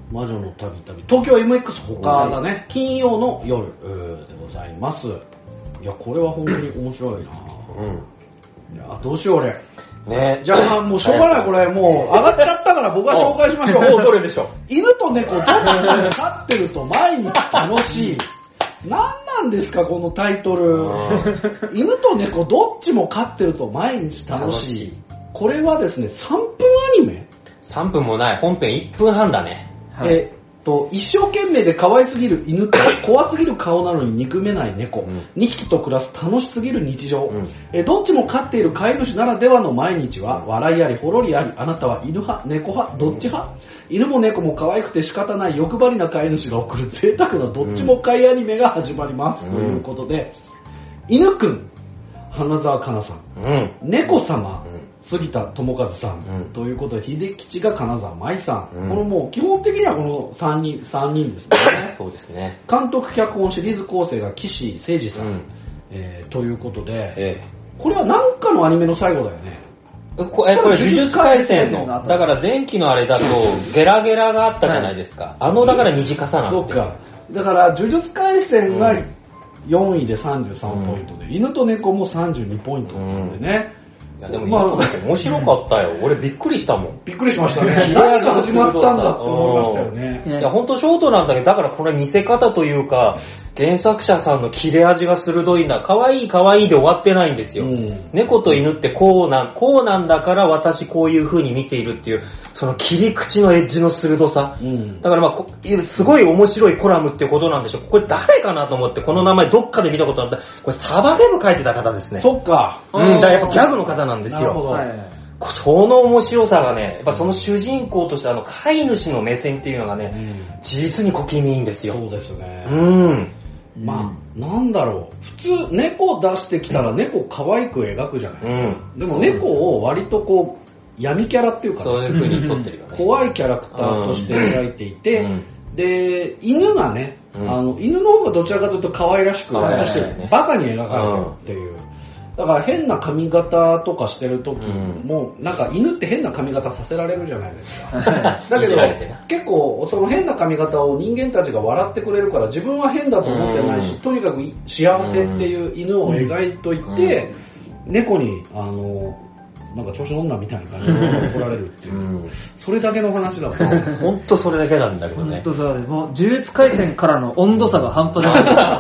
魔女のたびたび。東京 エムエックス 他だね。金曜の夜でございます。いや、これは本当に面白いなうん。いや、どうしよう俺。ねじゃあもうしょうがない、これもう上がっちゃったから僕は紹介しましょう。 どれでしょう。 犬と猫どっちも飼ってると毎日楽しい。何なんですかこのタイトル。犬と猫どっちも飼ってると毎日楽しい。これはですね、さんぷんアニメ ? さん 分もない。本編いっぷんはんだね。 はい、えっと、一生懸命で可愛すぎる犬と怖すぎる顔なのに憎めない猫、うん、にひきと暮らす楽しすぎる日常、うん、えどっちも飼っている飼い主ならではの毎日は笑いありほろりあり、あなたは犬派猫派どっち派、うん、犬も猫も可愛くて仕方ない欲張りな飼い主が送る贅沢などっちも飼いアニメが始まります、うん、ということで、犬くん花澤香菜さん、うん、猫様、うん杉田智和さん、うん、ということで秀吉が金沢舞さん、うん、このもう基本的にはこのさんにん、さんにんですね。 そうですね。 監督脚本シリーズ構成が岸誠二さん、うんえー、ということで、ええ、これは何かのアニメの最後だよね。 ここれ呪術廻戦のだから前期のあれだとゲラゲラがあったじゃないですか、はい、あのだから短さなんですよ。そうか。 だから呪術廻戦がよんいでさんじゅうさんポイントで、うん、犬と猫もさんじゅうにポイントなんでね、うんいやでも、まあ、面白かったよ。俺びっくりしたもん。 びっくりしましたね。何が始まったんだって思いましたよね。 いや、ほんとショートなんだけど、だからこれ見せ方というか、原作者さんの切れ味が鋭いんだ。可愛い可愛いで終わってないんですよ。うん、猫と犬ってこうなん、こうなんだから私こういう風に見ているっていう、その切り口のエッジの鋭さ。うん、だからまあ、すごい面白いコラムってことなんでしょう。これ誰かなと思って、この名前どっかで見たことあった。これサバゲーム書いてた方ですね。 そっか。 うん、だからやっぱギャグの方なんですよ。なるほど。はいその面白さがね、やっぱその主人公としてあの飼い主の目線っていうのがね、うん、実に小気味いいんですよ。 そうですね。 うん。 まあ、なんだろう。普通、猫出してきたら猫可愛く描くじゃないですか。うん、でも猫を割とこう、闇キャラっていうか、 ね、そういう風に撮ってるよね。 怖いキャラクターとして描いていて、うん、で、犬がね、うん、あの、犬の方がどちらかというと可愛らしく、らしい、バカに描かれてるっていう。だから変な髪型とかしてる時も、うん、なんか犬って変な髪型させられるじゃないですか。だけど結構その変な髪型を人間たちが笑ってくれるから自分は変だと思ってないし、うん、とにかく幸せっていう犬を描いといて、うん、猫にあのなんか調子の女みたいな感じで怒られるっていう、うん、それだけの話だと本当それだけなんだけどね。 本当そうです。もう呪術廻戦からの温度差が半端ない。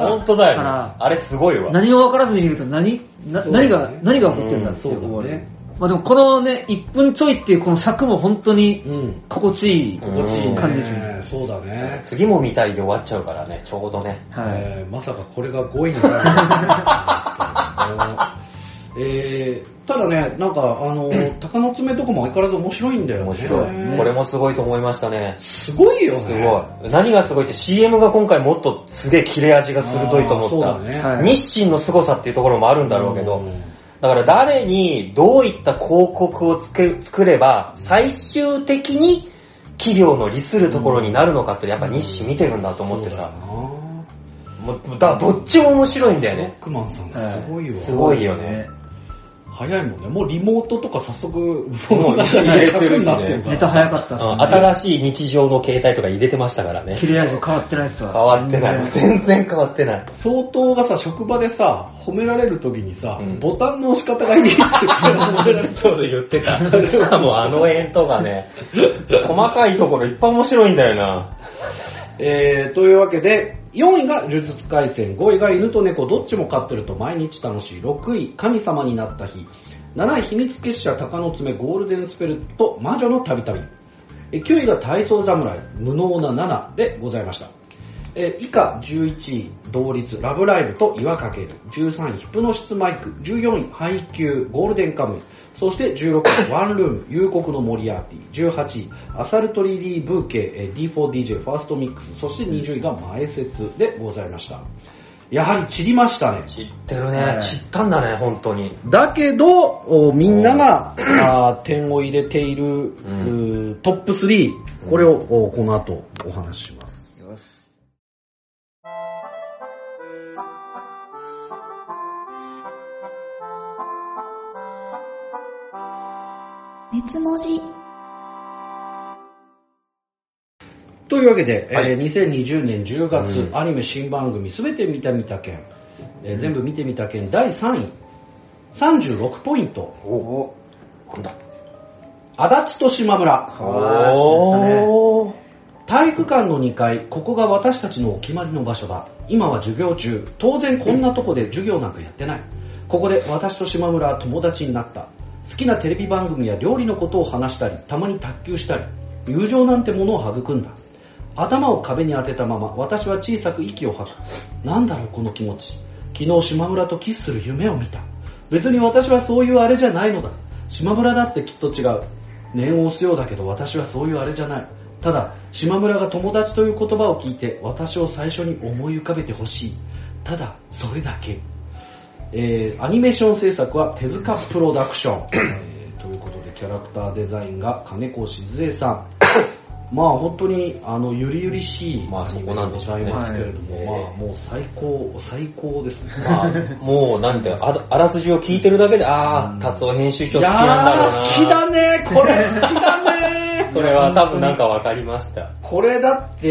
本当だよ、ね。あれすごいわ。 何も分からずに見ると何な、ね、何が何が起こってるんだっていう思うね。まあでもこのねいっぷんちょいっていうこの尺も本当に心地いい、うん、心地いい感じですね。 そうだね。 次も見たいで終わっちゃうからね、ちょうどね。 はい。えー、まさかこれがごいになるんですけど。えー、ただね、なんか、あの、鷹の爪とかも相変わらず面白いんだよね。 面白い。これもすごいと思いましたね。 すごいよね。 すごい。何がすごいって シーエム が今回もっとすげえ切れ味が鋭いと思った。そうだね。日清の凄さっていうところもあるんだろうけど、だから誰にどういった広告をつけ作れば、最終的に企業の利するところになるのかってやっぱ日清見てるんだと思ってさ。もうだどっちも面白いんだよね。 ロックマンさんすごいわ。 すごいよね。 早いもんね。もうリモートとか早速、もう入れてるしね。 ネタ早かったし、ね。 新しい日常の携帯とか入れてましたからね。 切れ味変わってないっすわ。 変わってない。全然変わってない。 相当がさ、職場でさ、褒められる時にさ、うん、ボタンの押し方がいいって褒められる。 そうそう言ってた。もうあの絵とかね、細かいところいっぱい面白いんだよな。 えー、というわけで、よんいが呪術廻戦、ごいが犬と猫どっちも飼ってると毎日楽しい、ろくい神様になった日、なない秘密結社鷹の爪ゴールデンスペルト魔女のたびたび、きゅういが体操侍無能なななでございました。以下じゅういちい同率ラブライブと岩かける、じゅうさんいヒプノシスマイク、じゅうよんい配給ゴールデンカムイ、そしてじゅうろくいワンルーム夕刻のモリアーティ、じゅうはちいアサルトリリーブーケ ディーフォーディージェー ファーストミックス、そしてにじゅういが前説でございました。やはり散りましたね。 散ってるね。散ったんだね、本当に。 だけど、みんながあ点を入れている、うん、トップスリー、これをこの後お話しします。熱文字といいうわけで、 はいえーにせんにじゅうねんじゅうがつ、 うんアニメ新番組すべて見てみた件、えー全部見てみた件だいさんい、さんじゅうろくポイント。 おなんだ。 足立と島村。 おー。 体育館のにかい、ここが私たちのお決まりの場所だ。今は授業中。当然こんなとこで授業なんかやってない。ここで私と島村は友達になった。好きなテレビ番組や料理のことを話したり、たまに卓球したり、友情なんてものを育んだ。頭を壁に当てたまま、私は小さく息を吐く。なんだろうこの気持ち。昨日島村とキスする夢を見た。別に私はそういうあれじゃないのだ。島村だってきっと違う。念を押すようだけど私はそういうあれじゃない。ただ、島村が友達という言葉を聞いて私を最初に思い浮かべてほしい。ただ、それだけ。えー、アニメーション制作は手塚プロダクション。えー、ということで、キャラクターデザインが金子静江さん。まあ本当にあのゆりゆりしいまあアニメでございますけれども、 そこなんでしょうねまあもう最高、最高ですね。 まあ、もうなんて、ああらすじを聞いてるだけで、あうんあ、達夫編集長好きいやなんだろうな。 ー好きだね、これ好きだね。 それは多分なんかわかりました。 これだって、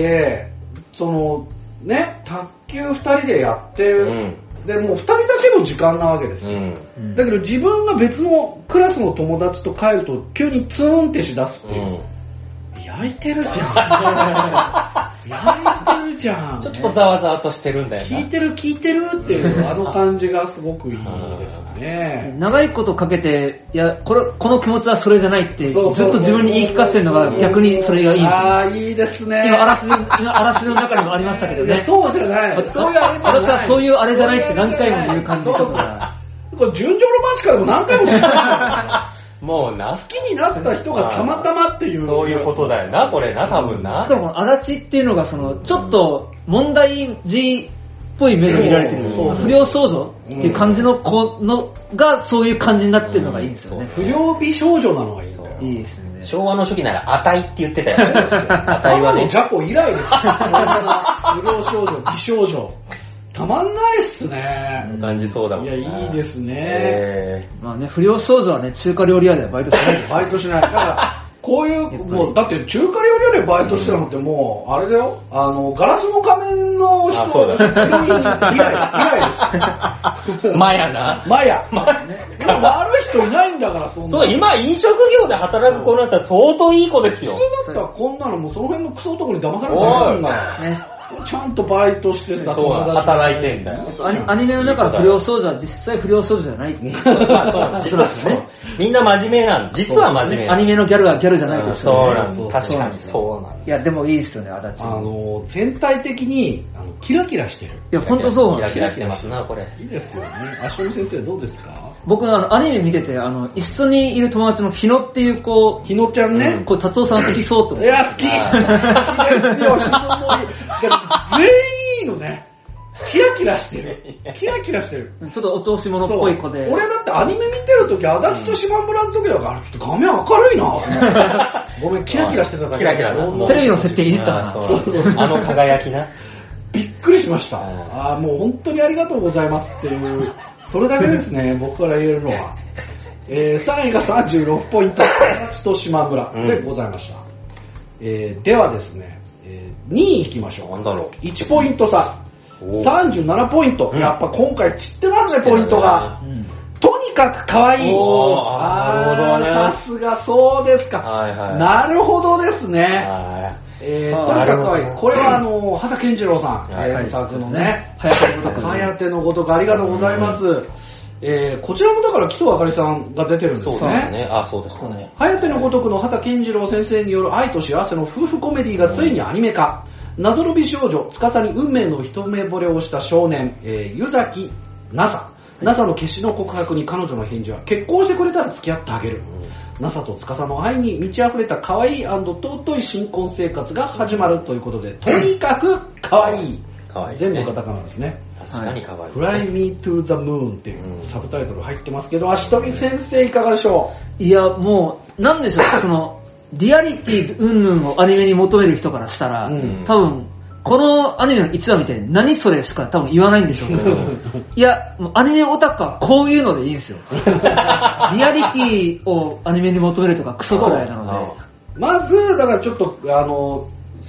その、ね、卓球二人でやってる、 うん。 で、もう二人だけの時間なわけですよ。 うん。 うんだけど自分が別のクラスの友達と帰ると急にツーンってしだすっていう。 うん。 焼いてるじゃん。焼いてるじゃん。 ちょっとざわざわとしてるんだよな。 聞いてる聞いてるっていうあの感じがすごくいいですね。 長いことかけて、いや、これ、この気持ちはそれじゃないって、ずっそうそうそうと自分に言い聞かせるのが逆にそれがいいんですよ。 ああ、いいですね。 今、あらすじ、今、あらすじの中にもありましたけどいやね。 そうじゃない。そういうあれじゃない。 私はそういうあれじゃないって何回も言う感じとか。 これ、純情ロマンチカでも何回も言ってた。 もうな好、きになった人がたまたまっていう。 そういうことだよな、これな、多分なし。かも、足立っていうのが、その、ちょっと問題児っぽい目で見られてる、 そう不良少女っていう感じの子のが、そういう感じになってるのがいいんですよね。 不良美少女なのがいいんだよ。 いいですね。 昭和の初期なら、あたいって言ってたよ。あたいはねジ。ャコ以来ですよ。そんな不良少女、美少女。たまんないっすね。 感じそうだもんな。 いや、いいですね。 えまあね、不良少女はね、中華料理屋ではバイトしないです。 バイトしない。だから、こういう、もう、だって中華料理屋でバイトしてるのってもう、あれだよ、あの、ガラスの仮面の人あそうだヒロイン以来、以来です。 ー。マヤな。 マヤ。でも悪い人いないんだから、そんな。 そう、今飲食業で働く子なんて相当いい子ですよ。 普通だったらこんなのもうその辺のクソ男に騙されてないんだから。 ね。 ちゃんとバイトしてさ、 そうだ、働いてんだよ。 アニアニメの中の不良少女は実際不良少女じゃないっていう。 まあそう、実はそう。みんな真面目なん実は真面目なんアニメのギャルはギャルじゃないと一緒そうなんそう確かにそうなんいや、でもいいですよね、足立。 あの、全体的に、あの、キラキラしてる。 いや、ほんとそうキラなんですよ。 キラしてますな、これ。 いいですよね。足尾先生どうですか？ 僕あの、アニメ見てて、あの、一緒にいる友達の日野っていう子、 日野ちゃんね。 こう、達夫さん好きそうって思って。 いや、好き。 あ好きですよ、日野もいい。だって全員いいのね。キラキラしてる。キラキラしてる。 ちょっとお調子者っぽい子で。 そう俺だってアニメ見てるとき、足立と島村の時だから、ちょっと画面明るいな。ごめん、キラキラしてたから。 キラキラなもうテレビの設定いじったな。 あーそうあの輝きな。 びっくりしました。 うんああ、もう本当にありがとうございますっていう、それだけですね、僕から言えるのは。えー、さんいがさんじゅうろくポイント、足立と島村でございました。えー、ではですね、えー、にい行きましょう。 なんだろう。 いちポイント差。 おーさんじゅうななポイント。 うんやっぱ今回散ってますね、ポイントが。 うん。 とにかく可愛い。 おーあーなるほどねあーさすがそうですか。 はいはい。 なるほどですね。 はえー、 あーとにかく可愛い。 なるほどこれはあの、畑健次郎さん、 はい原作のね、 はやてのごとく。 はやてのごとくありがとうございます。えー、こちらもだから紀藤あかりさんが出てるんい。 ですそうですね。 ね。あ、そうですね。 はやてのごとくの畑健次郎先生による愛と幸せの夫婦コメディがついにアニメ化。謎の美少女、司に運命の一目惚れをした少年、えー、湯崎ナサ。ナサの決死の告白に彼女の返事は、結婚してくれたら付き合ってあげる。ナサと司の愛に満ち溢れた可愛い尊い新婚生活が始まるということで、とにかく可愛い。 可愛い。 全部カタカナですね。 確かに可愛い。 Fly Me to the Moon っていううんサブタイトル入ってますけど、足取先生いかがでしょいや、もう、なんでしょう、その、リアリティ云々をアニメに求める人からしたら、 うん多分、このアニメのいちわ見て、何それしか多分言わないんでしょうけど、いや、もうアニメオタクはこういうのでいいんですよ。リアリティをアニメに求めるとかクソくらいなので。 う。まず、だからちょっと、あの、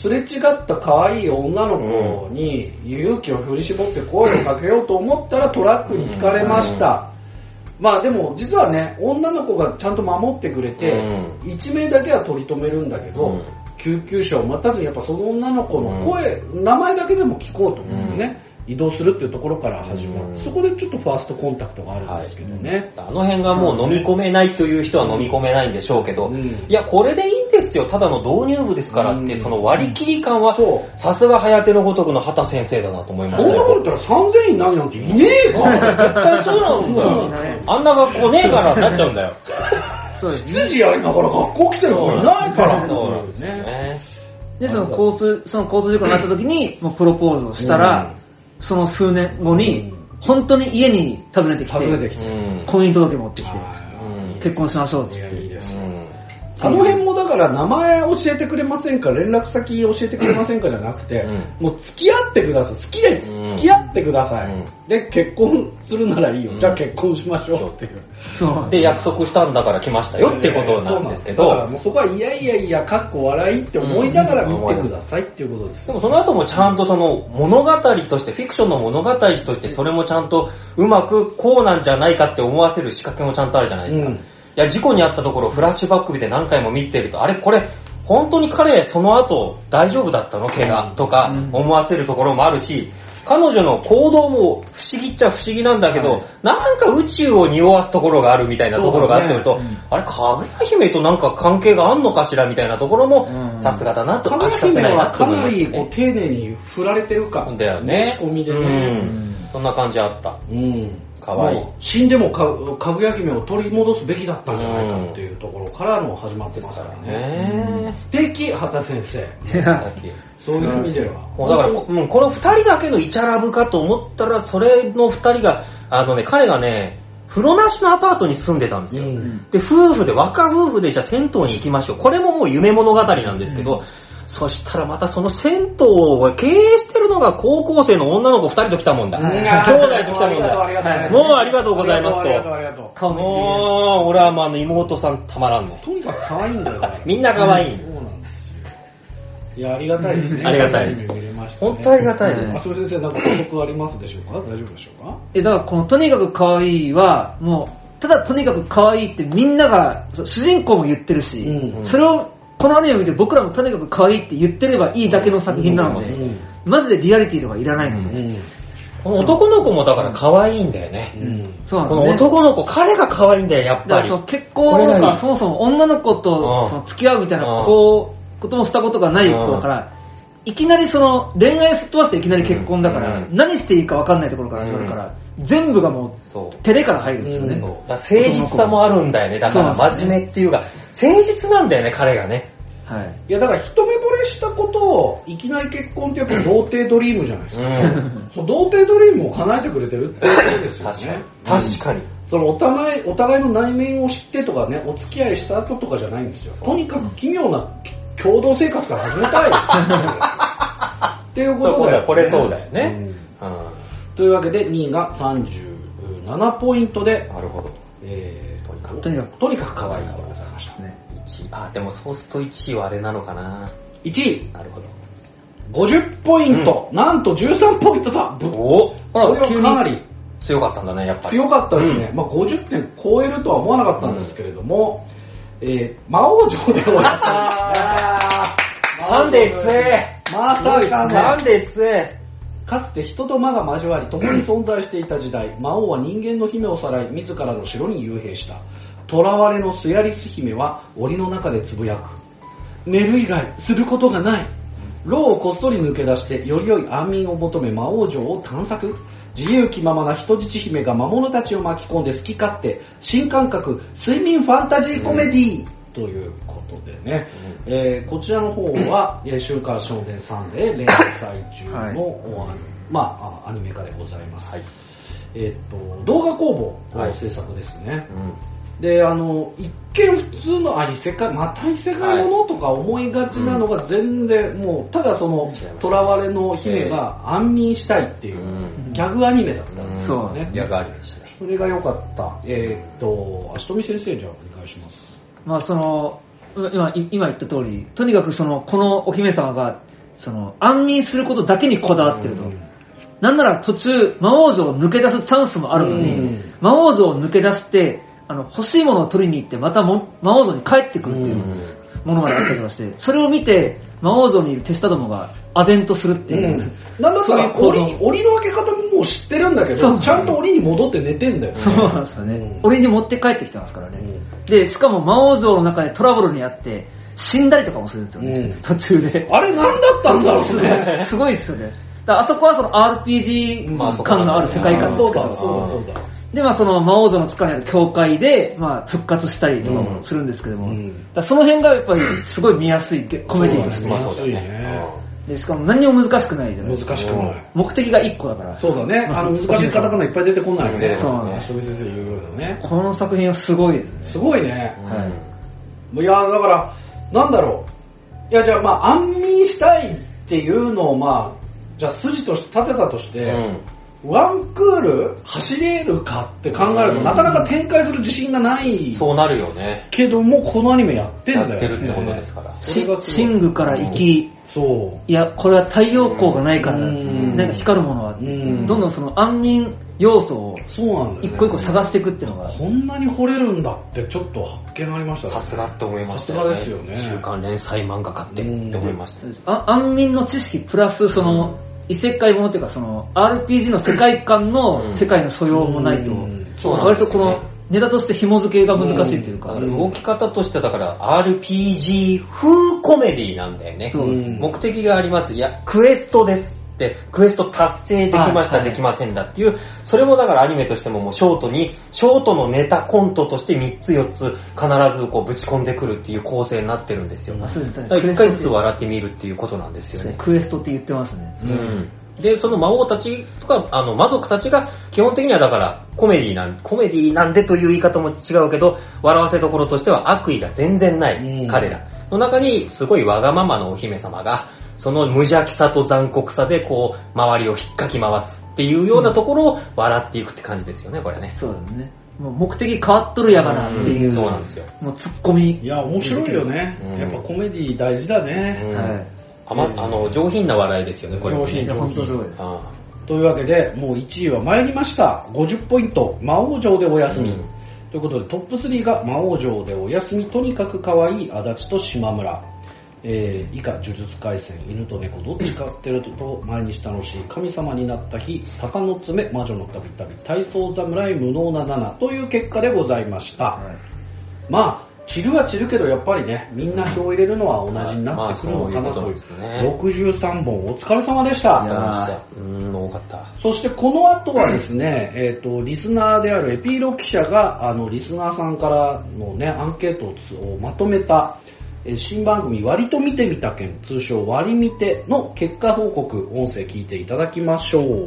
すれ違った可愛い女の子に勇気を振り絞って声をかけようと思ったらトラックにひかれました。まあでも実はね、女の子がちゃんと守ってくれて、いち名だけは取り留めるんだけど、救急車を待たずにやっぱその女の子の声、名前だけでも聞こうと思ってね、移動するっていうところから始まって、そこでちょっとファーストコンタクトがあるんですけどね。 はい、あの辺がもう飲み込めないという人は飲み込めないんでしょうけど、うん、いや、これでいいんですよ、ただの導入部ですからって、うん、その割り切り感は、さすが早手のごとくの畑先生だなと思いました。 そんなこと言ったらさんぜんいになるなんていねえから絶対そうなんだよ。 あんな学校ねえからなっちゃうんだよ。 そうです。執事やりながら学校来てる子いないから。 そうなんですね。 で、その交通、その交通事故になった時に、もうプロポーズをしたら、うんその数年後に、本当に家に訪ねてきて、 訪ねてきて婚姻届持ってきて、結婚しましょうって言って。いいですね。あの辺もだから名前教えてくれませんか、連絡先教えてくれませんかじゃなくて、うん、もう付き合ってください。好きです。うん、付き合ってください、うん。で、結婚するならいいよ。うん、じゃあ結婚しましょうっていう。 そうで、約束したんだから来ましたよってことなんですけど。 だからもうそこはいやいやいや、かっこ笑いって思いながら見てくださいっていうことです。 でもその後もちゃんとその物語として、フィクションの物語としてそれもちゃんとうまくこうなんじゃないかって思わせる仕掛けもちゃんとあるじゃないですか。うんいや、事故に遭ったところをフラッシュバック見て何回も見てると、あれこれ、本当に彼その後大丈夫だったの怪我とか思わせるところもあるし、彼女の行動も不思議っちゃ不思議なんだけど、はい、なんか宇宙を匂わすところがあるみたいなところがあってると、ねうん、あれ、かぐや姫となんか関係があんのかしらみたいなところも、さすがだなと、 かぐや姫はかなりこう丁寧に振られてるか。 だよね。 仕込みでね、 うん。そんな感じあった。 うんかわいい。 死んでもか, かぐや姫を取り戻すべきだったんじゃないかっていうところからの始まってますからね。素敵、畑先生。そういう意味では。 もうだから、うん、この二人だけのイチャラブかと思ったら、それの二人が、あのね、彼がね、風呂なしのアパートに住んでたんですよ。うん、で、夫婦で、若夫婦でじゃあ銭湯に行きましょう。これももう夢物語なんですけど、うんそしたらまたその銭湯を経営してるのが高校生の女の子二人と来たもんだ。兄弟と来たもんだ。もうありがとうございますと。 ありがとうありがとう。 もう、俺はまあ妹さんたまらんね。 とにかく可愛いんだよ。 みんな可愛い。 そうなんですよ。いや、ありがたいですね。 ありがたいです。本当ありがたいです。 それ先生、なんか補足ありますでしょうか大丈夫でしょうかえ、だからこのとにかく可愛いは、もう、ただとにかく可愛いってみんなが、主人公も言ってるし、うんうん、それを、このアニメを見て僕らもとにかく可愛いって言ってればいいだけの作品なので、うんうん、マジでリアリティとかいらないので、うん、 この男の子もだから可愛いんだよね。うん、そうなんですね。この男の子、彼が可愛いんだよ、やっぱり。 だから結婚とかそもそも女の子とその付き合うみたいなこうこともしたことがない子だから、いきなりその恋愛すっ飛ばしていきなり結婚だから、うん、何していいか分かんないところから始まるから、うん、全部がもう照れから入るんですよね。うん、 だ誠実さもあるんだよね。だから真面目っていうか、誠実なんだよね、彼がね。 はい、いやだから一目惚れしたことをいきなり結婚ってやっぱ童貞ドリームじゃないですか、うん、その童貞ドリームを叶えてくれてるってことですよね。 確かに、うん、 そのお互いお互いの内面を知ってとかね、お付き合いした後とかじゃないんですよ。とにかく奇妙な共同生活から始めたいっていうことだよね。 これそうだよね、 うんうん、というわけでにいがさんじゅうななポイントで、 なるほど、 えー、とにかくとにかく可愛いからございましたね。 あ、でもそうするといちいはあれなのかな。 いちい、なるほど、ごじゅっポイント、うん、なんとじゅうさんポイント差。 おこれはかなり強かったんだね、やっぱり。 強かったですね、うん、まあ、ごじゅってん超えるとは思わなかったんですけれども、うん、えー、魔王城で終わったなんでつえまさかね、 なんでつえかつて人と魔が交わり共に存在していた時代、魔王は人間の姫をさらい自らの城に幽閉した。囚われのスヤリス姫は檻の中でつぶやく。寝る以外することがない。牢をこっそり抜け出してより良い安眠を求め魔王城を探索。自由気ままな人質姫が魔物たちを巻き込んで好き勝手、新感覚睡眠ファンタジーコメディー、うん、ということでね、うん、えー、こちらの方は、うん、週刊少年サンデー連載中の、はい、まあ、アニメ化でございます。はい、えー、と動画工房の制作ですね。はい、うんで、あの、一見普通の、あ、異世界、また異世界ものとか思いがちなのが全然、うん、もう、ただその、囚われの姫が安眠したいっていう、うん、ギャグアニメだったんですよね。 うん、ギャグアニメでしたね。 それが良かった。えー、っと、足富先生、じゃあお願いします。 まあ、その、 今、今言った通り、とにかくその、このお姫様が、その、安眠することだけにこだわってると。うん、なんなら途中、魔王像を抜け出すチャンスもあるのに、うん、魔王像を抜け出して、あの、欲しいものを取りに行って、またも魔王像に帰ってくるっていうものがあったりとかして、それを見て、魔王像にいる手下どもが、唖然とするっていう。うん、 なんだったら檻、檻の開け方ももう知ってるんだけど、ちゃんと檻に戻って寝てんだよね。 そうなんですよね。うん、檻に持って帰ってきてますからね。うん、で、しかも魔王像の中でトラブルにあって、死んだりとかもするんですよね。うん、途中で。 あれ何だったんだろうね。 すごいですよね。だあそこはその アールピージー 感のある世界観ですけど、 そうだ、そうだ、そうだ。 で、まあその魔王像の力にある教会で、まあ復活したりとかもするんですけども、うん、だその辺がやっぱりすごい見やすいコメディとして。 まあそうだね。 で、しかも何も難しくないじゃないですか。 難しくない。 目的がいっこだから。 そうだね。あの難しいカタカナいっぱい出てこないよね。 そうなんです。先生言うようね。 この作品はすごいですね。 すごいね。はい。いや、だから、なんだろう。いや、じゃあまあ安眠したいっていうのをまあ、じゃあ筋として立てたとして、うんワンクール走れるかって考えると、うん、なかなか展開する自信がないそうなるよねけどもこのアニメやってんだよねやってるってことですから、 シングから行き、 うん、そういやこれは太陽光がないからだって、うん、なんか光るものは、うん、どんどんその安眠要素を一個一個探していくっていうのが、 こんなに掘れるんだってちょっと発見ありましたね。 さすがって思いましたよね。さすがですよね。 週刊連載漫画家ってって思いました、 うん、あ安眠の知識プラスその、うん異世界ものっていうかその アールピージー の世界観の世界の素養もないと、うん、割とこのネタとして紐付けが難しいというか、 うん、動き方としてだから アールピージー 風コメディなんだよね、うん、目的がありますいやクエストですってクエスト達成できました、はい、できませんだっていうそれもだからアニメとしてももうショートにショートのネタコントとしてみっつよっつ必ずこうぶち込んでくるっていう構成になってるんですよ。そうですね。いっかいずつ笑ってみるっていうことなんですよね。 クエストって言ってますね。 うん。で、その魔王たちとか、あの、魔族たちが基本的にはだからコメディなん、コメディなんでという言い方も違うけど、笑わせどころとしては悪意が全然ない彼らの中にすごいわがままのお姫様が、その無邪気さと残酷さでこう、周りを引っかき回すっていうようなところを笑っていくって感じですよね、これね。 そうですね。もう目的変わっとるやがなっていう。 うん、そうなんですよ。 もうツッコミ。 いや、面白いよね。うん、やっぱコメディ大事だね。 うん、はい。あま、あの、上品な笑いですよね、これも、ね。 上品、本当すごいです。ああというわけで、もういちいは参りました。ごじゅっポイント、魔王城でお休み。うん、ということで、トップスリーが魔王城でお休み、とにかく可愛い足立と島村。えー、以下、呪術廻戦、犬と猫、どっちかってると前にしたのし、神様になった日、鷹の爪、魔女のたびたび、体操侍、無能なななという結果でございました。はい、まあ、散るは散るけど、やっぱりね、みんな票を入れるのは同じになってくるのかなという。ろくじゅうさんぼん、お疲れ様でした。 いやー、うん、多かった。 そしてこの後はですね、えっと、リスナーであるエピーロ記者が、あの、リスナーさんからのね、アンケートをまとめた、新番組割と見てみた件、通称割見ての結果報告、音声聞いていただきましょう。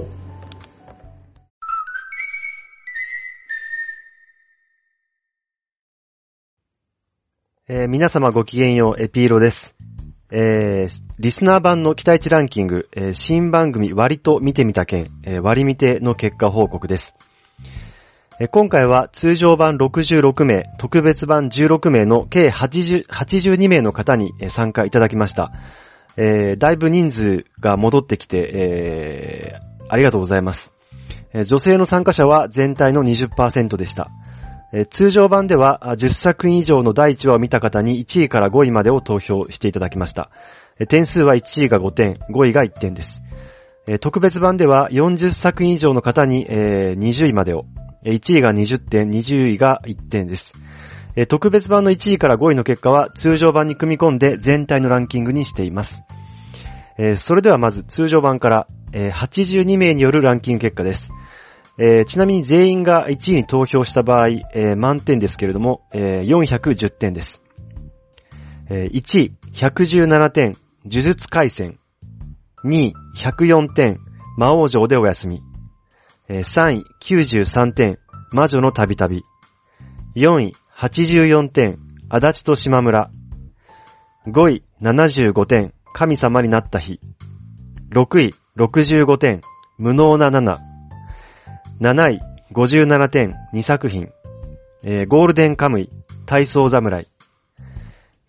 えー、皆様ごきげんよう、エピーロです。えー、リスナー版の期待値ランキング、えー、新番組割と見てみた件、えー、割見ての結果報告です。えー、今回は通常版ろくじゅうろくめい、特別版じゅうろくめいの計はちじゅう、はちじゅうにめいの方に参加いただきました。えー、だいぶ人数が戻ってきて、えー、ありがとうございます。えー、女性の参加者は全体の にじゅっパーセント でした。えー、通常版ではじゅっさくひん以上のだいいちわを見た方にいちいからごいまでを投票していただきました。えー、点数はいちいがごてん、ごいがいってんです。えー、特別版ではよんじゅっさくひん以上の方に、えー、にじゅういまでを、いちいがにじゅってん、にじゅういがいってんです。えー、特別版のいちいからごいの結果は通常版に組み込んで全体のランキングにしています。えー、それではまず通常版から、えー、はちじゅうにめいによるランキング結果です。えー、ちなみに全員がいちいに投票した場合、えー、満点ですけれども、えー、よんひゃくじゅってんです。えー、いちい、ひゃくじゅうななてん、呪術廻戦。にい、ひゃくよんてん、魔王城でお休み。えー、さんい、きゅうじゅうさんてん、魔女のたびたび。よんい、はちじゅうよんてん、足立と島村。ごい、ななじゅうごてん、神様になった日。ろくい、ろくじゅうごてん、無能ななな。なない、ごじゅうななてん、にさくひん。えー、ゴールデンカムイ、体操侍。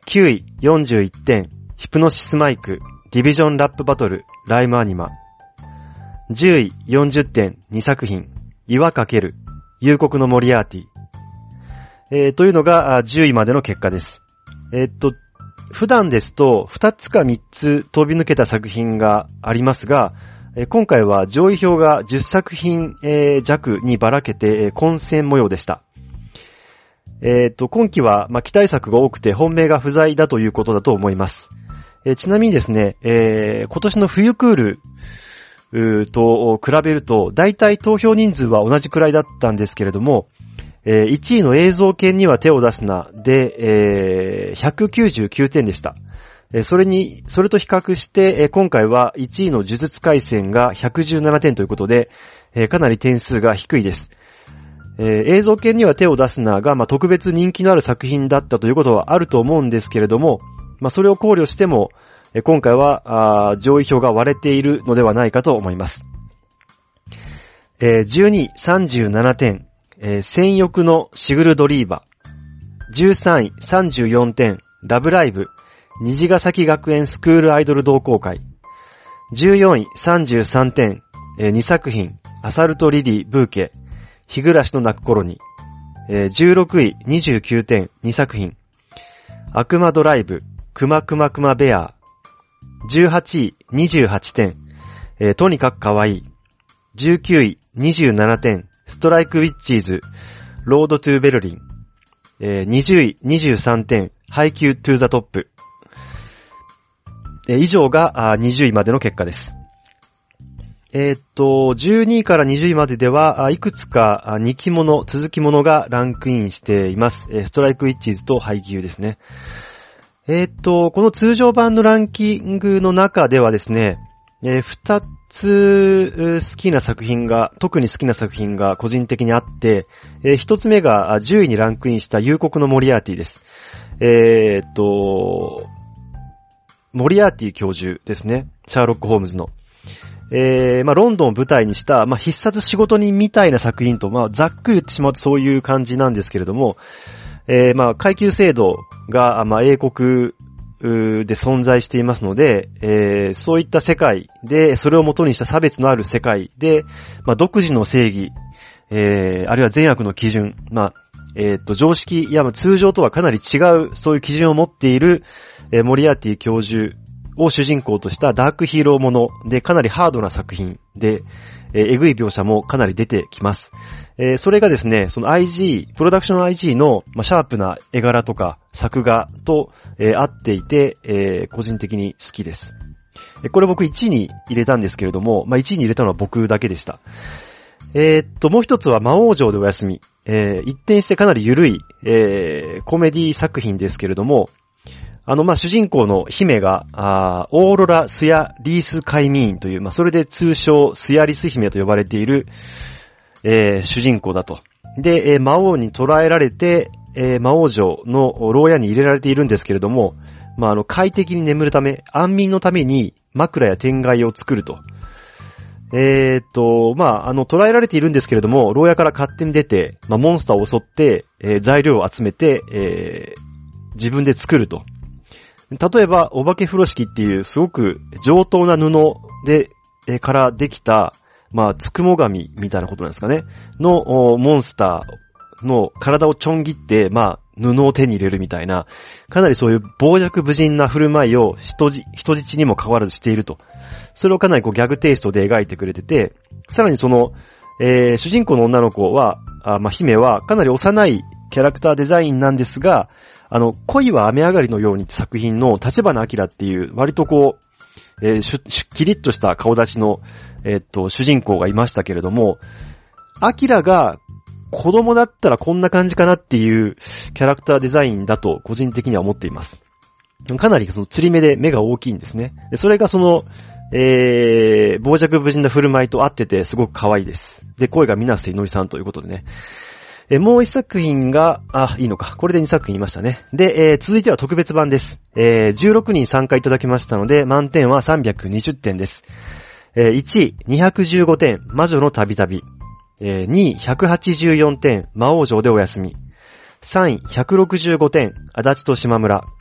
きゅういよんじゅういってん、ヒプノシスマイク、ディビジョンラップバトル、ライムアニマ。じゅういよんじゅってん、にさく品、岩かける、幽谷のモリアーティ。えー、というのがじゅういまでの結果です。えー、っと、普段ですとふたつかみっつ飛び抜けた作品がありますが、えー、今回は上位表がじゅっさく品、えー、弱にばらけて、えー、混戦模様でした。えー、っと、今期は、まあ、期待作が多くて本命が不在だということだと思います。えー、ちなみにですね、えー、今年の冬クールと比べると、だいたい投票人数は同じくらいだったんですけれども、えー、いちいの映像権には手を出すなで、えー、ひゃくきゅうじゅうきゅうてんでした。えー、それに、それと比較して、えー、今回はいちいの呪術廻戦がひゃくじゅうななてんということで、えー、かなり点数が低いです。えー、映像権には手を出すなが、まあ、特別人気のある作品だったということはあると思うんですけれども、まあ、それを考慮しても、えー、今回は上位票が割れているのではないかと思います。えー、じゅうにいさんじゅうななてん、えー、戦欲のシグルドリーバ。じゅうさんいさんじゅうよんてん、ラブライブ、虹ヶ崎学園スクールアイドル同好会。じゅうよんいさんじゅうさんてん、えー、にさく品、アサルトリリーブーケ、日暮らしの泣く頃に。えー、じゅうろくいにじゅうきゅうてん、にさく品、悪魔ドライブ、くまくまくまベア。じゅうはちいにじゅうはちてん、えー、とにかくかわいい。じゅうきゅういにじゅうななてん、ストライクウィッチーズ、ロードトゥーベルリン。えー、にじゅういにじゅうさんてん、ハイキュートゥーザトップ。えー、以上がにじゅういまでの結果です。えー、っと、じゅうにいからにじゅういまででは、いくつかにきもの、続きものがランクインしています。えー、ストライクウィッチーズとハイキューですね。えー、っと、この通常版のランキングの中ではですね、えー、二つ好きな作品が、特に好きな作品が個人的にあって、えー、一つ目がじゅういにランクインした幽谷のモリアーティです。えー、っと、モリアーティ教授ですね。シャーロック・ホームズの。えー、まあ、ロンドンを舞台にした、まあ、必殺仕事人みたいな作品と、まあ、ざっくり言ってしまうとそういう感じなんですけれども、えー、まあ、階級制度が、まあ、英国で存在していますので、えー、そういった世界で、それを元にした差別のある世界で、まあ、独自の正義、えー、あるいは善悪の基準、まあ、えー、っと、常識、いや、通常とはかなり違う、そういう基準を持っている、えー、モリアーティ教授を主人公としたダークヒーローもので、かなりハードな作品で、えー、えぐい描写もかなり出てきます。えー、それがですね、その アイジー、プロダクション アイジー の、まあ、シャープな絵柄とか作画と、えー、合っていて、えー、個人的に好きです。これ僕いちいに入れたんですけれども、まあ、いちいに入れたのは僕だけでした。えー、っと、もう一つは魔王城でお休み。えー、一転してかなり緩い、えー、コメディ作品ですけれども、あの、まあ、主人公の姫が、あオーロラ・スヤ・リース・カイミーンという、まあ、それで通称スヤリス姫と呼ばれている、えー、主人公だと。で、えー、魔王に捕らえられて、えー、魔王城の牢屋に入れられているんですけれども、まあ、あの、快適に眠るため、安眠のために枕や天蓋を作ると。えー、っと、まあ、あの、捕らえられているんですけれども、牢屋から勝手に出て、まあ、モンスターを襲って、えー、材料を集めて、えー、自分で作ると。例えば、お化け風呂敷っていうすごく上等な布で、えー、からできた、まあ、つくも神みたいなことなんですかね。の、モンスターの体をちょん切って、まあ、布を手に入れるみたいな、かなりそういう傍若無人な振る舞いを人じ人質にも関わらずしていると。それをかなりこうギャグテイストで描いてくれてて、さらにその、えー、主人公の女の子は、あまあ、姫はかなり幼いキャラクターデザインなんですが、あの、恋は雨上がりのように作品の立花明っていう割とこう、えー、しゅ、しゅ、キリッとした顔立ちの、えー、っと、主人公がいましたけれども、明が子供だったらこんな感じかなっていうキャラクターデザインだと個人的には思っています。かなりその釣り目で目が大きいんですね。でそれがその、えー、傍若無人な振る舞いと合っててすごく可愛いです。で、声が水瀬いのりさんということでね。え、もう一作品が、あ、いいのか。これで二作品いましたね。で、えー、続いては特別版です。えー、じゅうろくにん参加いただきましたので、満点はさんびゃくにじゅってんです。えー、いちい、にひゃくじゅうごてん、魔女のたびたび。えー、にい、ひゃくはちじゅうよんてん、魔王城でお休み。さんい、ひゃくろくじゅうごてん、足立と島村。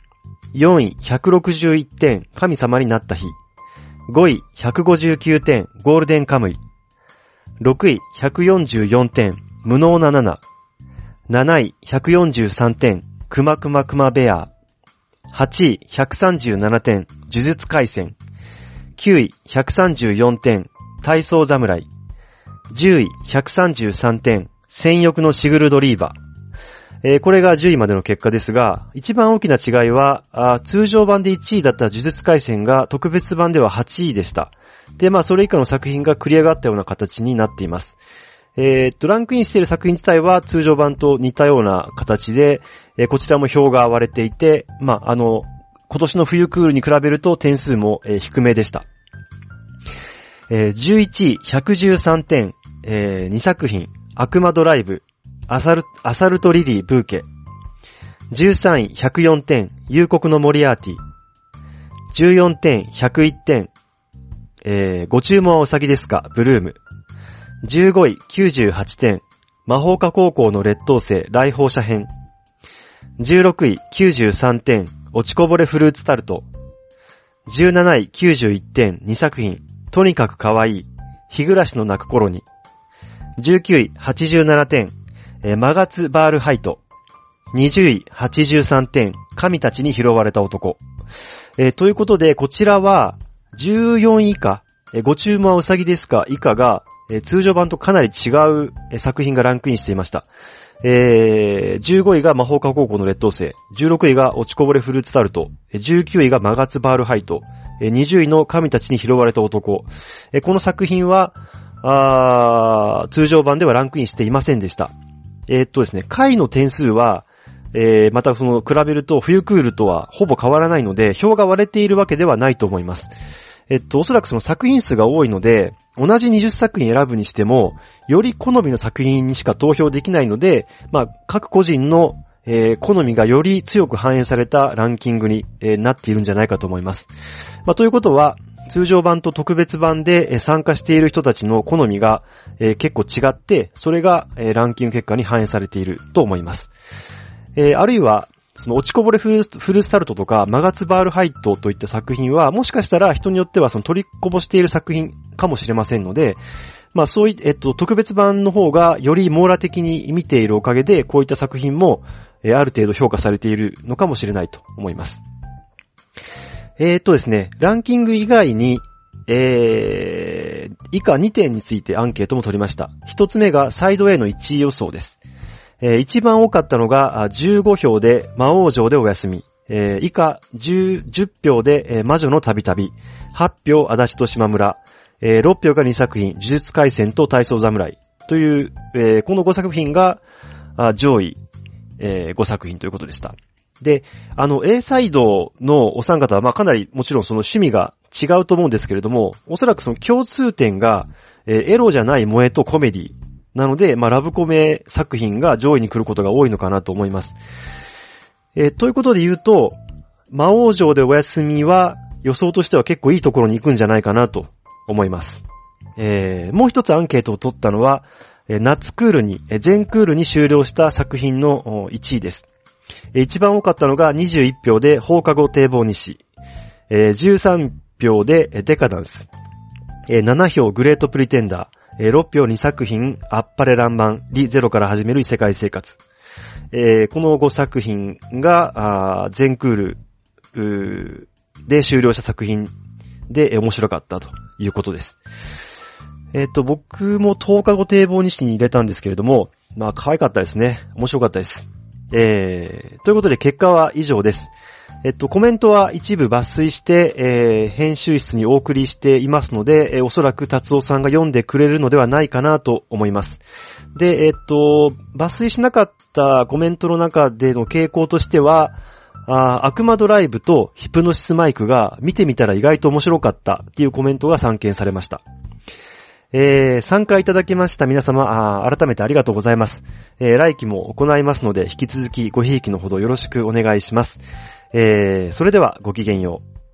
よんいひゃくろくじゅういってん神様になった日、ごいひゃくごじゅうきゅうてんゴールデンカムイ、ろくいひゃくよんじゅうよんてん無能ななな、なないひゃくよんじゅうさんてんくまくまくまベア、はちいひゃくさんじゅうななてん呪術廻戦、きゅういひゃくさんじゅうよんてん体操侍、じゅういひゃくさんじゅうさんてん戦欲のシグルドリーバ。えー、これがじゅういまでの結果ですが、一番大きな違いは、あ通常版でいちいだった呪術廻戦が特別版でははちいでした。で、まあそれ以下の作品が繰り上がったような形になっています。えー、っと、ランクインしている作品自体は通常版と似たような形で、えー、こちらも票が割れていて、まああの、今年の冬クールに比べると点数も、えー、低めでした。えー、じゅういちいひゃくじゅうさんてん、えー、にさく品、悪魔ドライブ、アサル、アサルトリリー・ブーケ。じゅうさんいひゃくよんてん、幽谷のモリアーティ。じゅうよんてんひゃくいってん、えー、ご注文はお先ですか、ブルーム。じゅうごいきゅうじゅうはちてん、魔法科高校の劣等生、来訪者編。じゅうろくいきゅうじゅうさんてん、落ちこぼれフルーツタルト。じゅうなないきゅうじゅういってん、にさく品、とにかくかわいい、日暮らしの泣く頃に。じゅうきゅういはちじゅうななてん、えー、マガツバールハイト。にじゅういはちじゅうさんてん、神たちに拾われた男。えー、ということで、こちらは、じゅうよんい以下、えー、ご注文はうさぎですか以下が、えー、通常版とかなり違う、えー、作品がランクインしていました。えー、じゅうごいが魔法科高校の劣等生、じゅうろくいが落ちこぼれフルーツタルト、じゅうきゅういがマガツバールハイト、にじゅういの神たちに拾われた男。えー、この作品は、あー、通常版ではランクインしていませんでした。えー、っとですね、回の点数は、えー、またその比べると冬クールとはほぼ変わらないので、票が割れているわけではないと思います。えっと、おそらくその作品数が多いので、同じにじゅっさく品選ぶにしても、より好みの作品にしか投票できないので、まあ、各個人の、えー、好みがより強く反映されたランキングに、えー、なっているんじゃないかと思います。まあ、ということは、通常版と特別版で参加している人たちの好みが、えー、結構違って、それが、えー、ランキング結果に反映されていると思います。えー、あるいは、その落ちこぼれフルーツタルトとかマガツバールハイトといった作品は、もしかしたら人によってはその取りこぼしている作品かもしれませんので、まあそういった、えっと、特別版の方がより網羅的に見ているおかげで、こういった作品も、えー、ある程度評価されているのかもしれないと思います。えーっとですね、ランキング以外に、えー、以下にてんについてアンケートも取りました。一つ目がサイド A のいちい予想です。えー、一番多かったのがじゅうご票で魔王城でお休み。えー、以下じゅう、じゅっ票で、えー、魔女のたびたび。はち票足立と島村。えー、ろく票がにさく品、呪術廻戦と体操侍。という、えー、このごさく品があ上位、えー、ごさく品ということでした。で、あの A サイドのお三方は、まあ、かなりもちろんその趣味が違うと思うんですけれども、おそらくその共通点が、えー、エロじゃない萌えとコメディなので、まあ、ラブコメ作品が上位に来ることが多いのかなと思います。えー、ということで言うと、魔王城でお休みは予想としては結構いいところに行くんじゃないかなと思います。えー、もう一つアンケートを取ったのは、夏クールに、全クールに終了した作品のいちいです。一番多かったのがにじゅういち票で放課後堤防西、じゅうさん票でデカダンス、なな票グレートプリテンダー、ろく票にさく品あっぱれらんまん、リゼロから始める異世界生活。このごさく品が全クールで終了した作品で面白かったということです。えっと、僕もとおかご堤防西に入れたんですけれども、まあ可愛かったですね。面白かったです。えー、ということで結果は以上です。えっと、コメントは一部抜粋して、えー、編集室にお送りしていますので、えー、おそらく達夫さんが読んでくれるのではないかなと思います。で、えっと、抜粋しなかったコメントの中での傾向としては、あ悪魔ドライブとヒプノシスマイクが見てみたら意外と面白かったっていうコメントが散見されました。えー、参加いただきました皆様、あ改めてありがとうございます。えー、来期も行いますので、引き続きごひいきのほどよろしくお願いします。えー、それではごきげんよう。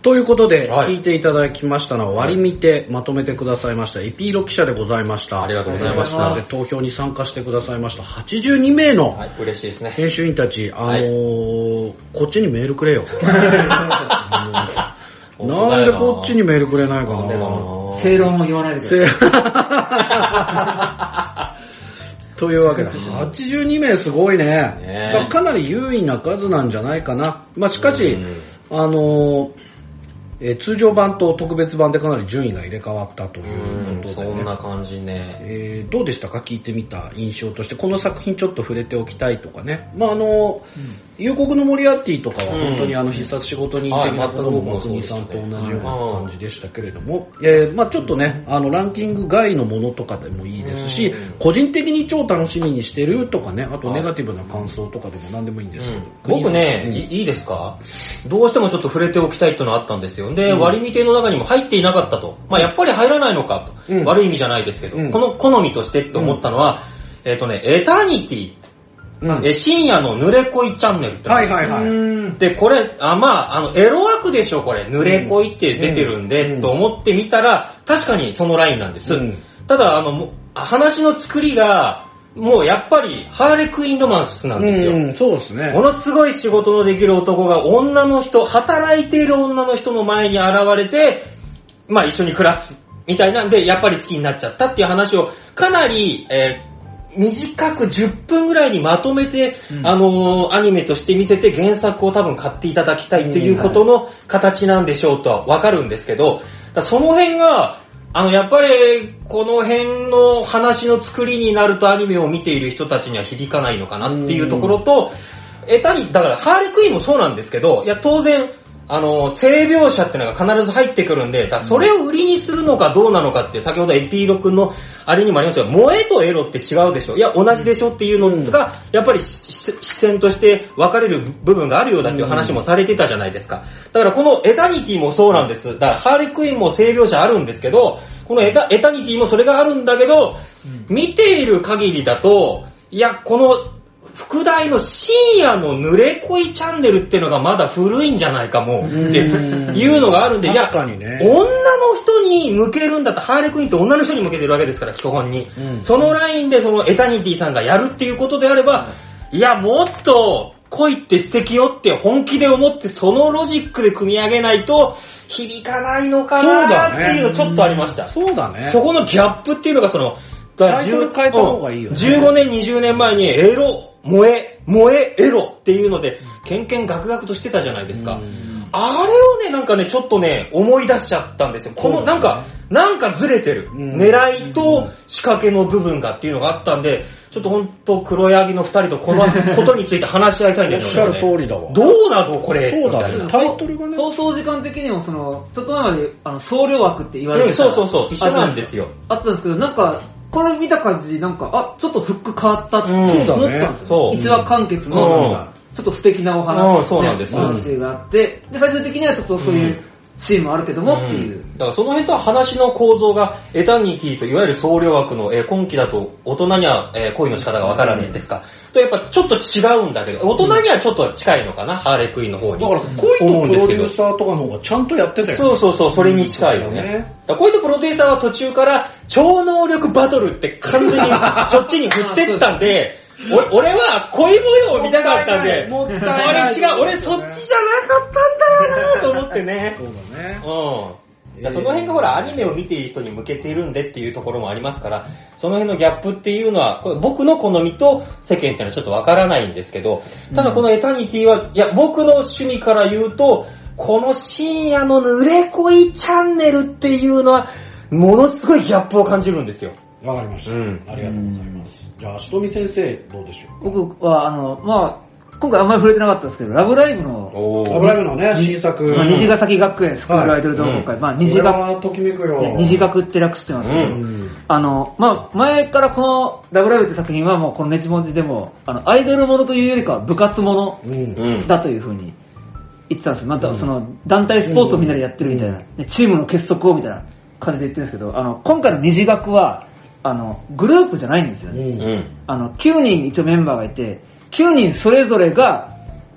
ということで、 はい聞いていただきましたのは、割り見てまとめてくださいました、エピーロ記者でございました。 ありがとうございましたそして投票に参加してくださいましたはちじゅうにめいのはい、嬉しいですね。 編集員たち、あのーこっちにメールくれよ。なんでこっちにメールくれないかな。 正論も言わないでください。というわけで、はちじゅうにめいすごいね。 ねまあかなり優位な数なんじゃないかな。まあ、しかし、 うんあのーえー通常版と特別版でかなり順位が入れ替わったということで、ね、 そんな感じね。 えーどうでしたか、聞いてみた印象として。この作品ちょっと触れておきたいとかね。まああの、夕刻のモリアーティとかは本当にあの必殺仕事人的なところも松木さんと同じような感じでしたけれども、えーまあちょっとね、あのランキング外のものとかでもいいですし、個人的に超楽しみにしてるとかね、あとネガティブな感想とかでも何でもいいんですけど、 うん僕ね、 うんいいいですか、どうしてもちょっと触れておきたいというのがあったんですよ。で、 うん割り見ての中にも入っていなかったと。まあやっぱり入らないのかと。 うん悪い意味じゃないですけど、 うんこの好みとしてって思ったのは、えっ、とね、エタニティ、 うんえ深夜の濡れ恋チャンネルってのがはいはいはい。 うんで、これ、あ、まあ、あの、エロ枠でしょ、これ。濡れ恋って出てるんで、 うんと思ってみたら、確かにそのラインなんです。 うんただ、あの、も話の作りが、もうやっぱり、ハーレクインロマンスなんですよ。 うん、そうですね。 ものすごい仕事のできる男が女の人、働いている女の人の前に現れて、まあ一緒に暮らすみたいなんで、やっぱり好きになっちゃったっていう話をかなり、えー短くじゅっぷんぐらいにまとめて、 うんあのーアニメとして見せて原作を多分買っていただきたいっていうことの形なんでしょうとはわかるんですけど、だからその辺が、あの、やっぱり、この辺の話の作りになるとアニメを見ている人たちには響かないのかなっていうところと、えたり、だから、ハーレクイーンもそうなんですけど、いや、当然、あの、性描写っていうのが必ず入ってくるんで、だからそれを売りにするのかどうなのかって、先ほどエピーロ君のあれにもありましたが、萌えとエロって違うでしょ。いや、同じでしょっていうのが、やっぱり視線として分かれる部分があるようだっていう話もされてたじゃないですか。だからこのエタニティもそうなんです。だからハーレクイーンも性描写あるんですけど、このエタエタニティもそれがあるんだけど、見ている限りだと、いや、この、副題の深夜の濡れ恋チャンネルっていうのがまだ古いんじゃないかもっていうのがあるんで、いや、 確かにね。 女の人に向けるんだったら、ハーレクイーンって女の人に向けてるわけですから、基本に。 うんそのラインでそのエタニティさんがやるっていうことであれば、いや、もっと恋って素敵よって本気で思って、そのロジックで組み上げないと響かないのかなっていうのちょっとありました。 そうだね。 そこのギャップっていうのがその、 タイトル変えた方がいいよねじゅうごねん、にじゅうねんまえにエロ、萌え、萌え、エロっていうので、ケンケンガクガクとしてたじゃないですか。あれをね、なんかね、ちょっとね、思い出しちゃったんですよ。この、 そうだねなんか、なんかずれてる。 うん狙いと仕掛けの部分がっていうのがあったんで、ちょっとほんと黒柳の二人とこのことについて話し合いたいんだよね。 おっしゃる通りだわ。 どうなのこれ。 そうだね。 みたいなタイトルがね。 放送時間的にもその、ちょっと前まであの総量枠って言われてた、 うんそうそうそう一緒なんですよあったんですけど、なんか、これ見た感じ、なんか、あ、ちょっとフック変わったって思うんったんですよ。 そう一話完結の、 うんなんかちょっと素敵なおうん話、 そうなんですね話があって、で、最終的にはちょっとそういうシーンもあるけどもっていう。 んだからその辺とは話の構造がエタニティといわゆる総量枠の、えー今期だと大人には、えー恋の仕方がわからないですか、とやっぱちょっと違うんだけど、大人にはちょっと近いのかな、ハーレクイーンの方に。 だから、恋とプロデューサーとかの方がちゃんとやってたよね。 そうそうそう、それに近いようんそうだねね。だから恋とプロデューサーは途中から超能力バトルって完全にそっちに振ってったんで、お俺は恋模様を見たかったんで、 もったいない俺違う、俺そっちじゃなかったんだよなと思ってね。 そうだね。 うん。だからその辺がほら、アニメを見ている人に向けているんでっていうところもありますから、その辺のギャップっていうのは、これ僕の好みと世間っていうのはちょっとわからないんですけど、ただこのエタニティは、いや、僕の趣味から言うと、この深夜の濡れ恋チャンネルっていうのは、ものすごいギャップを感じるんですよ。 わかりました。 うんありがとうございます。じゃあ、しとみ先生、どうでしょう。 僕は、あの、まあ、今回あんまり触れてなかったんですけど、ラブライブの、 おラブライブのね、新作。 まあ虹ヶ崎学園スクールアイドル同好会、 はいまあ、 これ虹ヶ、 はときめくよ。 ね虹学って略してますけど、 ううん。 あの、まあ、前からこのラブライブって作品はもうこのネチ文字でも、あの、アイドルものというよりかは部活ものうん。 うん。 だというふうに言ってたんです。また、その、団体スポーツをみんなでやってるみたいな、ねチームの結束をみたいな感じで言ってるんですけど、あの、今回の虹学は、あの、グループじゃないんですよう。 ね。 うんん。 あの、きゅうにん一応メンバーがいて、きゅうにんそれぞれが、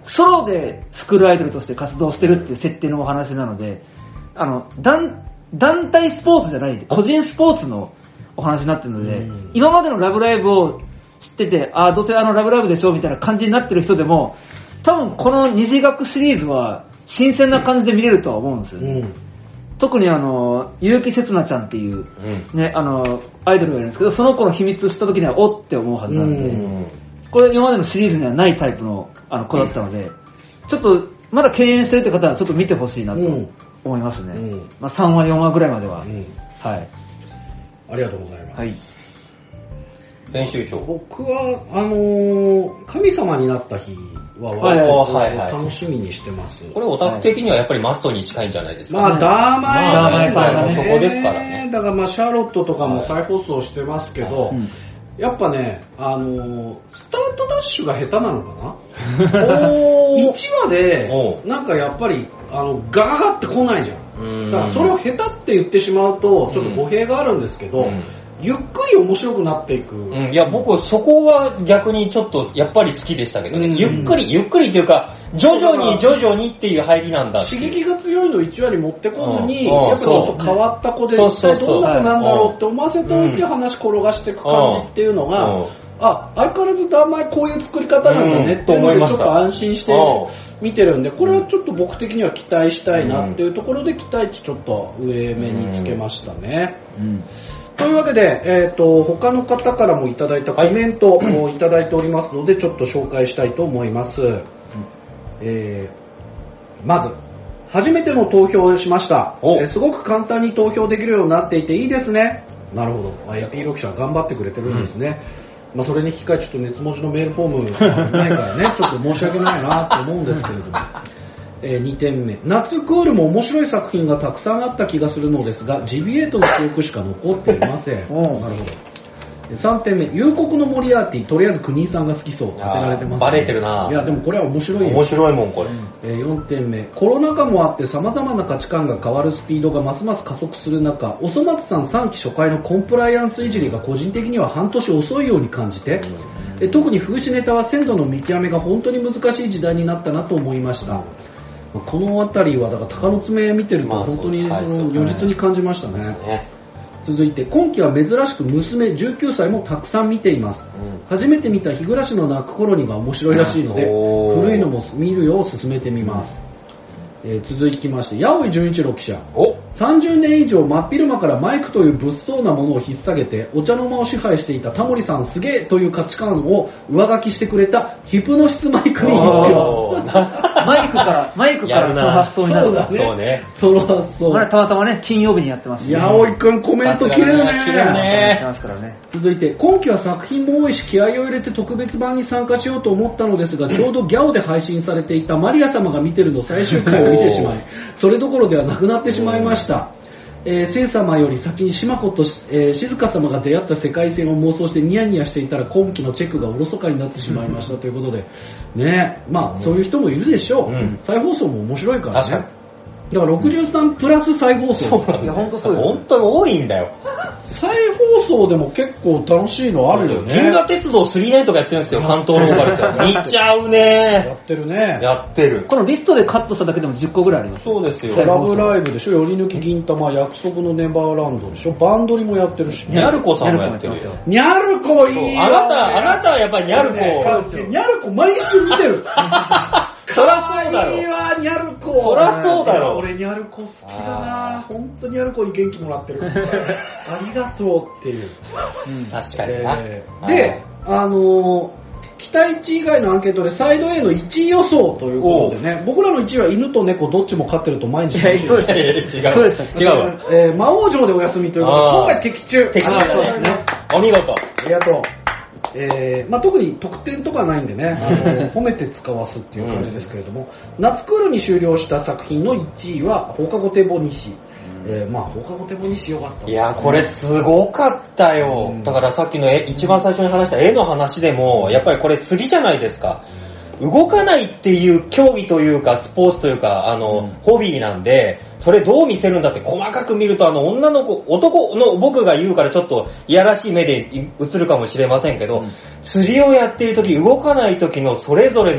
ソロでスクールアイドルとして活動してるっていう設定のお話なので、あの、団、団体スポーツじゃないんで、個人スポーツのお話になってるので、うん、今までのラブライブを知ってて、ああ、どうせあのラブライブでしょみたいな感じになってる人でも、多分この二次学シリーズは新鮮な感じで見れるとは思うんですよね。うん、特にあの、結城せつなちゃんっていう、うん、ね、あの、アイドルがいるんですけど、その子の秘密した時にはおって思うはずなんで、うん、これ今までのシリーズにはないタイプのあの子だったので、うん、ちょっとまだ敬遠してるって方はちょっと見てほしいなと思いますね。うん、まあ、さんわよんわぐらいまでは、うん、はい。 ありがとうございます。はい。 編集長。 僕はあのー、神様になった日は割と楽しみにしてます。 これオタク的にはやっぱりマストに近いんじゃないですか、 ね。まあダーマイダーマイパイもそこですからね。 だからまあシャーロットとかも再放送してますけど。はい、やっぱね、あのー、スタートダッシュが下手なのかないちわで、なんかやっぱり、あの、ガガガって来ないじゃん。だからそれを下手って言ってしまうと、ちょっと語弊があるんですけど、うん、ゆっくり面白くなっていく。 うん、いや、僕、そこは逆にちょっと、やっぱり好きでしたけどね。うん、ゆっくり、ゆっくりっていうか、徐々に徐々にっていう入りなんだ。 刺激が強いのをいちわに持ってこずに、うん、やっぱちょっと変わった子で、一体どんな子なんだろうって思わせておいて話転がしていく感じっていうのが、うん、あ、相変わらずダーマイこういう作り方なんだねって思いました。ちょっと安心して見てるんで、これはちょっと僕的には期待したいなっていうところで期待値ちょっと上目につけましたね。うんうん、というわけで、えっと、他の方からもいただいたコメントをいただいておりますので、ちょっと紹介したいと思います。うん、えー、まず、初めての投票をしました、えー。すごく簡単に投票できるようになっていていいですね。なるほど。エピーロ記者頑張ってくれてるんですね。うん、まあ、それに引き換えちょっと熱文字のメールフォームないからね、ちょっと申し訳ないなと思うんですけれども。えー、にてんめ。夏クールも面白い作品がたくさんあった気がするのですが、ジビエートの記憶しか残っていません。なるほど。さんてんめ。夕刻のモリアーティ、とりあえず国井さんが好きそう。当てられてます、ね。 バレてるな。 いや、でもこれは面白いよ。 面白いもん、これ。 えー、よんてんめ。コロナ禍もあって様々な価値観が変わるスピードがますます加速する中、おそ松さんさんき初回のコンプライアンスいじりが個人的には半年遅いように感じて、うん、え特に風刺ネタは鮮度の見極めが本当に難しい時代になったなと思いました。うん、このあたりはだから鷹の爪見てると本当にその如実に感じましたね。続いて今期は珍しく娘じゅうきゅうさいもたくさん見ています。うん、初めて見た日暮らしの泣く頃にが面白いらしいので、古いのも見るよう進めてみます。えー、続きまして、八尾井純一郎記者。さんじゅうねん以上真っ昼間からマイクという物騒なものを引っ提げてお茶の間を支配していたタモリさんすげえという価値観を上書きしてくれたヒプノシスマイクにマイクから、マイクからその発想になるんだね。 そうね。 その発想。 あれたまたまね、金曜日にやってますし、ね。 八尾井くんコメント切れるね。 切れるね。 続いて、今期は作品も多いし気合を入れて特別版に参加しようと思ったのですが、ちょうどギャオで配信されていたマリア様が見てるの最終回を見てしまい、それどころではなくなってしまいました。えー、聖様より先に島子と、えー、静香様が出会った世界線を妄想してニヤニヤしていたら今期のチェックがおろそかになってしまいましたということで、ね、まあ、うん、そういう人もいるでしょう、うん、再放送も面白いからね。確かに。だからろくじゅうさんプラス再放送。 そうなんだ。いや、本当そうです。本当に多いんだよ。 再放送でも結構楽しいのあるよね。 銀河鉄道スリーナインとかやってるんですよ、関東ローカルで。見ちゃうね。 やってるね。 やってる。 このリストでカットしただけでもじゅっこぐらいあります。 そうですよ。 ラブライブでしょ、より抜き銀玉、約束のネバーランドでしょ、バンドリもやってるしね。 ニャルコさんもやってるよ。 ニャルコいいよ。 あなた、あなたはやっぱりニャルコ。 ニャルコ毎週見てる。 そらそうだろ。 いいわ、ニャルコ。 そらそうだろ。 俺ニャルコ好きだな。本当にニャルコに元気もらってる。ありがとうっていう。 うん、確かにな、 えー。で、あのー、期待値以外のアンケートでサイド A のいちい予想ということでね、僕らのいちいは犬と猫どっちも飼ってると毎日。 いや、そうです違う。そうです。違うわ。 えー、魔王城でお休みということで、今回的中。 的中ね。お見事。 ありがとう。えーまあ、特に得点とかないんでね、あの褒めて使わすっていう感じですけれども、うん、夏クールに終了した作品のいちいは放課後手ボ西、うんえー、まあ放課後手ボ西よかった、ね、 いやこれすごかったよ、うん、だからさっきの絵一番最初に話した絵の話でもやっぱりこれ釣りじゃないですか。動かないっていう競技というかスポーツというかあの、うん、ホビーなんでそれどう見せるんだって細かく見るとあの女の子男の僕が言うからちょっといやらしい目で映るかもしれませんけど、うん、釣りをやっている時動かない時のそれぞれの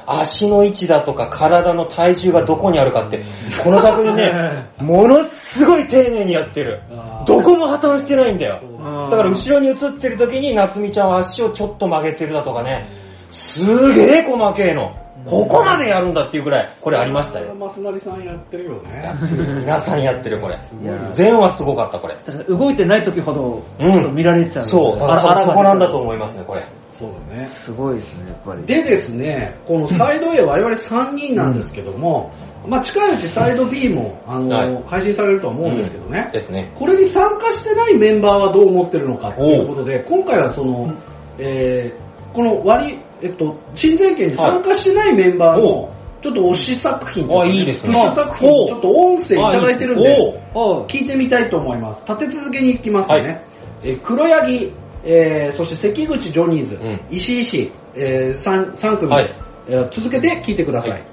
足の位置だとか体の体重がどこにあるかって、この作品ね、ものすごい丁寧にやってる。どこも破綻してないんだよ。だから後ろに映ってる時に夏美ちゃんは足をちょっと曲げてるだとかね、すげえ細けえの。ここまでやるんだっていうぐらい、これありましたよ。 マスナリさんやってるよね。 やってる。皆さんやってる、これ。全話すごかった、これ。 確かに動いてない時ほど、ちょっと見られちゃう、 うん。そう、だからそこなんだと思いますね、これ。 そうだね。 すごいですね、やっぱり。 でですね、このサイド A 我々さんにんなんですけども、うん、まあ近いうちサイド B も、あの、はい、配信されるとは思うんですけどね、 うん。ですね。 これに参加してないメンバーはどう思ってるのかっていうことで、今回はその、えー、この割、えっと、鎮西圏に参加してないメンバーの、はい、ちょっと推し作品、 あ、いいですね。 推し作品、ちょっと音声いただいてるんで、聞いてみたいと思います。立て続けにいきますね。はい、え黒柳、えー、そして関口ジョニーズ、うん、石井氏、えー、3, 3組、はいえー、続けて聞いてください。はい、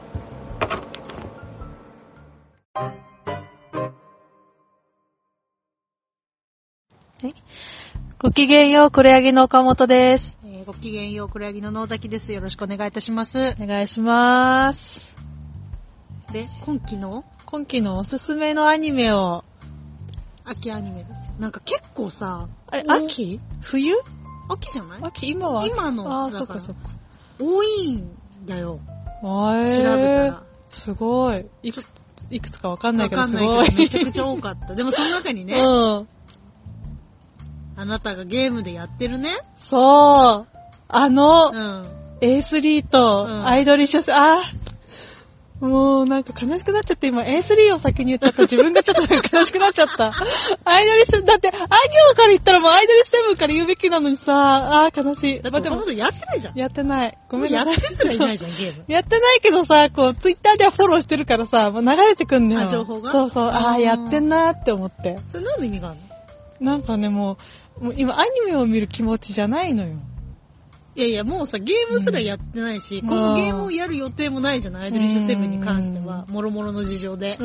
はい、ごきげんよう、黒柳の岡本です。 ごきげんよう、黒柳の野崎です。よろしくお願いいたします。 お願いします。 で、今期の今期のおすすめのアニメを。 秋アニメですよ。なんか結構さ、 あれ、秋冬秋じゃない秋、今は今の、 あ、そっかそっか。 多いんだよ。 えー、調べたら。すごい。いくつ、いくつかわかんないけどすごい。 わかんないけどめちゃくちゃ多かった。でもその中にね、うん、あなたがゲームでやってるね。 そう。あの、うん、エースリー とアイドリッシュス、うん、あもうなんか悲しくなっちゃって、今 エースリー を先に言っちゃった。自分がちょっと悲しくなっちゃった。アイドリッシュ、だって、ア行から言ったらもうアイドリッシュセブンから言うべきなのにさ、あー悲しい。 だってもやってないじゃん。 やってない。ごめんなさい。やってすらいないじゃん、ゲーム。 やってないけどさ、こう、ツイッターではフォローしてるからさ、もう流れてくんねよ。 あ、情報がそうそう、あーやってんなーって思って。 それ何の意味があるの？ なんかね、もう、もう今アニメを見る気持ちじゃないのよ。 いやいや、もうさ、ゲームすらやってないし、うん、このゲームをやる予定もないじゃない、アイドリッシュセブンに関しては、もろもろの事情で。 うん。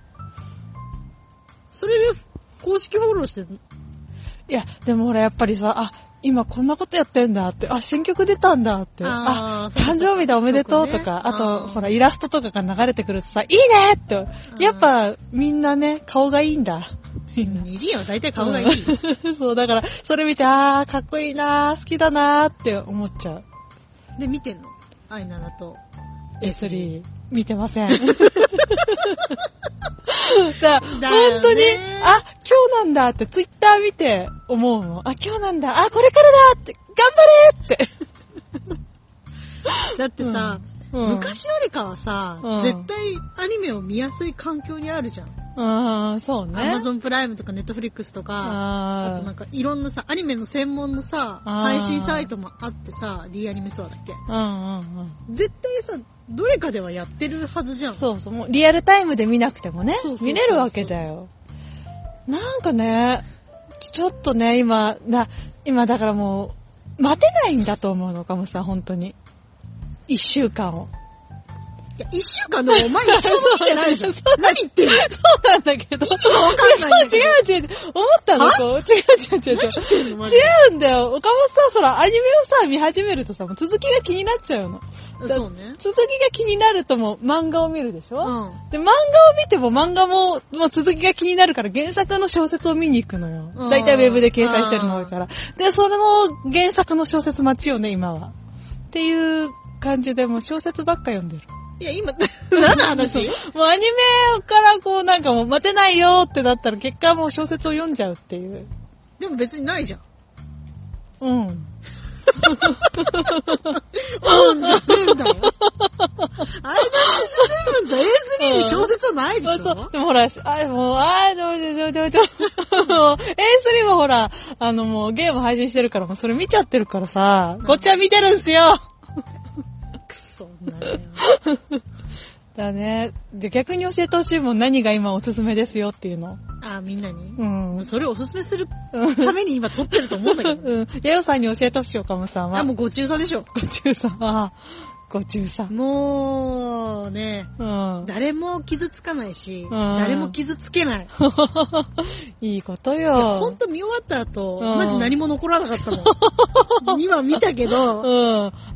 それで、公式フォローして、 いや、でもほら、やっぱりさ、あ、今こんなことやってんだって、あ、新曲出たんだって、あ、あ誕生日だおめでとうとか、ね、あと、ほら、イラストとかが流れてくるとさ、いいねって、やっぱ、みんなね、顔がいいんだ。 にじは大体顔がいい、 うん、そうだからそれ見てあーかっこいいなー好きだなーって思っちゃう。 で見てんのアイナナとエースリー 見てません。だ本当にあ今日なんだってツイッター見て思うの。あ今日なんだあこれからだって頑張れって。 だってさ、うん、昔よりかはさ、うん、絶対アニメを見やすい環境にあるじゃん。 ああ、そうね。 アマゾンプライムとかネットフリックスとか、あ, あとなんかいろんなさ、アニメの専門のさ、配信サイトもあってさ、D アニメストアだっけ、うんうんうん、絶対さ、どれかではやってるはずじゃん。 そうそう、もうリアルタイムで見なくてもね、そうそうそうそう見れるわけだよ。なんかね、ちょっとね、今、な、今だからもう、待てないんだと思うのかもさ、本当に。一週間を。 いや、一週間でもお前一度も来てないじゃん。何言ってんの？ そうなんだけど。 いつもわかんないんだけど。 違う違う違う。思ったのこう。違う違う違う違う。違うんだよ。岡本さん、そら、アニメをさ、見始めるとさ、もう続きが気になっちゃうの。 そうね。 続きが気になるともう漫画を見るでしょ、うん、で、漫画を見ても漫画も、もう続きが気になるから原作の小説を見に行くのよ。だいたいウェブで掲載してるの多いから。で、それの原作の小説待ちよね、今は。っていう感じでもう小説ばっか読んでる。 いや、今、何の話もうアニメからこうなんかもう待てないよってなったら結果もう小説を読んじゃうっていう。 でも別にないじゃん。 うん。 うんじゃねえんだよ。アイドリッシュセブンと エースリー に小説はないでしょ、うん、そうでもほら、あ、もう、あー、どうどうどうどうどう。エースリー はほら、あのもうゲーム配信してるからもうそれ見ちゃってるからさ、こっちは見てるんすよ。 そんなね。 だね。で、逆に教えてほしいもん、何が今おすすめですよっていうの。 あ、みんなにうん。 それをおすすめするために今撮ってると思うんだけど、ね。 うん。やよさんに教えてほしいよ、かもさんは。 あ、もうご中佐でしょ。 ご中佐。ああ。ご中佐。 もう、ね、 うん。 誰も傷つかないし、うん、誰も傷つけない。 いいことよ。 ほんと見終わった後、うん、マジ何も残らなかったもん。今見たけど、 うん。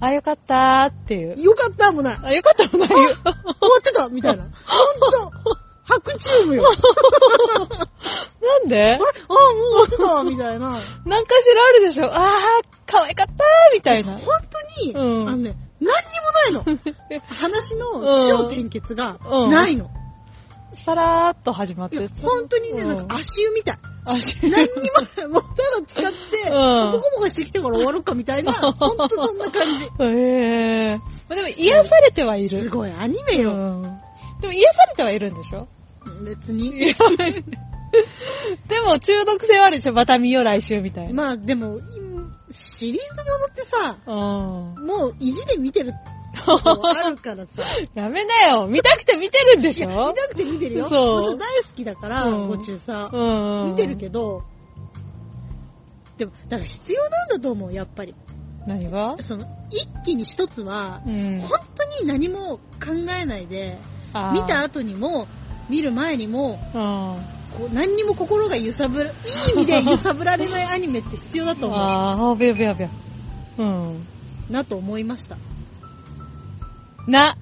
あ、よかったーっていう。 よかったもない。 あ、よかったもないよ。 終わってたみたいな。ほんと、白チームよ。 なんであれ、 あ、もう終わってたみたいな。 なんかしらあるでしょ。あー、可愛かったーみたいな。 本当に、 うん、 あのね、何にもないの。話の起承転結がないの。 うん、さらーっと始まって。 本当にね、なんか足湯みたい。 足湯何にも、もうただ使って、ボコボコしてきてから終わるかみたいな、ほんとそんな感じ。 へぇー。でも癒されてはいる。 すごい、アニメよ。うん、 でも癒されてはいるんでしょ？ 別に。 でも中毒性はあるでしょ？また見よう来週みたいな。 まあでも、シリーズものってさ、 うん、 もう意地で見てるあるからさ。 やめなよ。見たくて見てるんでしょ？見たくて見てるよ。 そう。 私大好きだから、ご中さ、うん。見てるけど、でも、だから必要なんだと思う、やっぱり。 何が？ その、一気に一つは、うん、本当に何も考えないで、見た後にも、見る前にも、こう何にも心が揺さぶる、いい意味で揺さぶられないアニメって必要だと思う。 ああ、びゃびゃびゃ。うん。 なと思いました。 な。